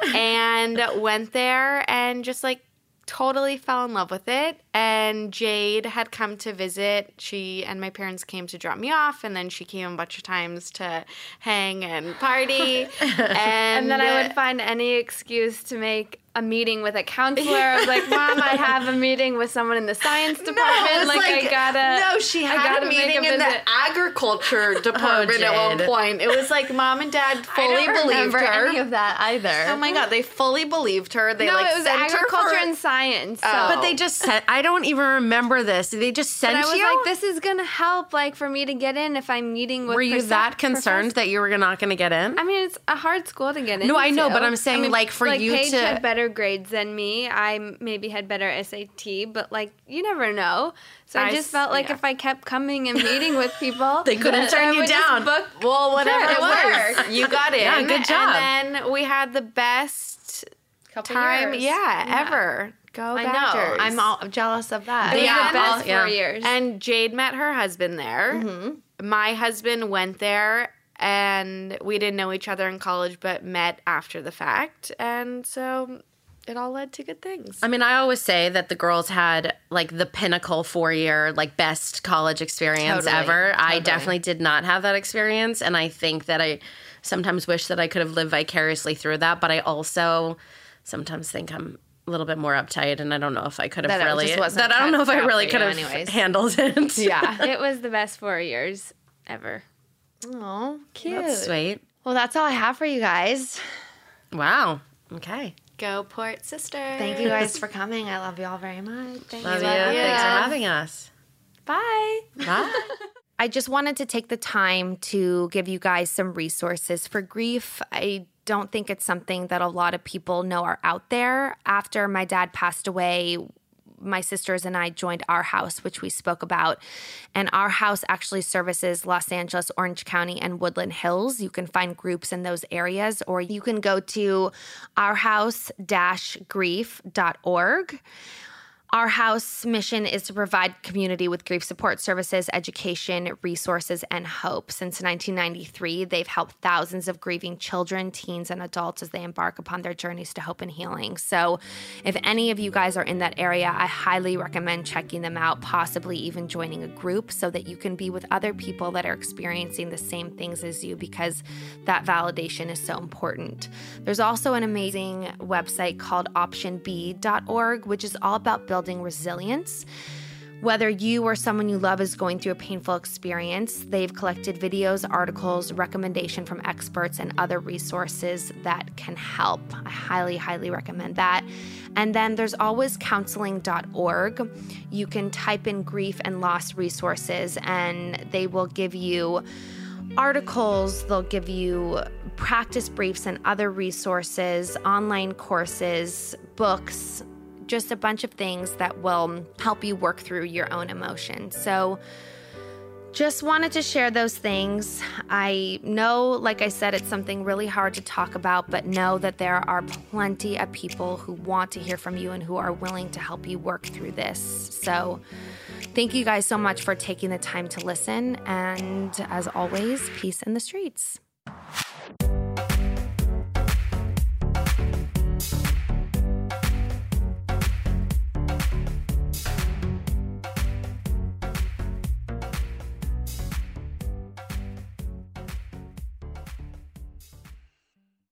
And went there and just like totally fell in love with it. And Jade had come to visit. She and my parents came to drop me off, and then she came a bunch of times to hang and party. And, And then I would find any excuse to make a meeting with a counselor. I was like, Mom, I have a meeting with someone in the science department. it was like, I gotta. No, she I had gotta a make meeting in visit. the agriculture department at one Jade. point. It was like mom and dad fully I don't believed remember her. any of that either. Oh my god, they fully believed her. They No, like it was sent her agriculture for- and science. So. Oh. But they just sent, I don't even remember this. They just sent But I was you? like, this is gonna help, like, for me to get in if I'm meeting with. Were you percep- that concerned professors. that you were not going to get in? I mean, it's a hard school to get into. No, I know, but I'm saying, I mean, like, for you Paige to- had better grades than me. I m- maybe had better S A T, but like, you never know. So I, I just s- felt like yeah. if I kept coming and meeting with people, They couldn't that turn I you would just down. book- Well, whatever Sure, it it was, worked. you got in. Yeah, good job. And then we had the best Couple time, years. yeah, ever. Go I Badgers. know. I'm all jealous of that. It was Yeah, the all- best yeah. four years. And Jade met her husband there. Mm-hmm. My husband went there, and we didn't know each other in college, but met after the fact. And so it all led to good things. I mean, I always say that the girls had like the pinnacle four year, like best college experience Totally, ever. I totally. definitely did not have that experience. And I think that I sometimes wish that I could have lived vicariously through that. But I also sometimes think I'm a little bit more uptight, and I don't know if I could have That it really, just wasn't that I don't know if I cut really for could you have anyways. handled it. Yeah. it was the best four years ever. Oh, cute. That's sweet. Well, that's all I have for you guys. Wow. Okay. Go Port Sister. Thank you guys for coming. I love you all very much. Thank Love you. love Thanks you. for having us. Bye. Bye. I just wanted to take the time to give you guys some resources for grief. I don't think it's something that a lot of people know are out there. After my dad passed away, my sisters and I joined Our House, which we spoke about. And Our House actually services Los Angeles, Orange County, and Woodland Hills. You can find groups in those areas, or you can go to our house dash grief dot org. Our House mission is to provide community with grief support services, education, resources, and hope. Since nineteen ninety-three, they've helped thousands of grieving children, teens, and adults as they embark upon their journeys to hope and healing. So if any of you guys are in that area, I highly recommend checking them out, possibly even joining a group so that you can be with other people that are experiencing the same things as you, because that validation is so important. There's also an amazing website called option b dot org, which is all about building resilience. Whether you or someone you love is going through a painful experience, they've collected videos, articles, recommendation from experts, and other resources that can help. I highly, highly recommend that. And then there's always counseling dot org. You can type in grief and loss resources, and they will give you articles, they'll give you practice briefs and other resources, online courses, books, just a bunch of things that will help you work through your own emotions. So just wanted to share those things. I know, like I said, it's something really hard to talk about, but know that there are plenty of people who want to hear from you and who are willing to help you work through this. So thank you guys so much for taking the time to listen. And as always, peace in the streets.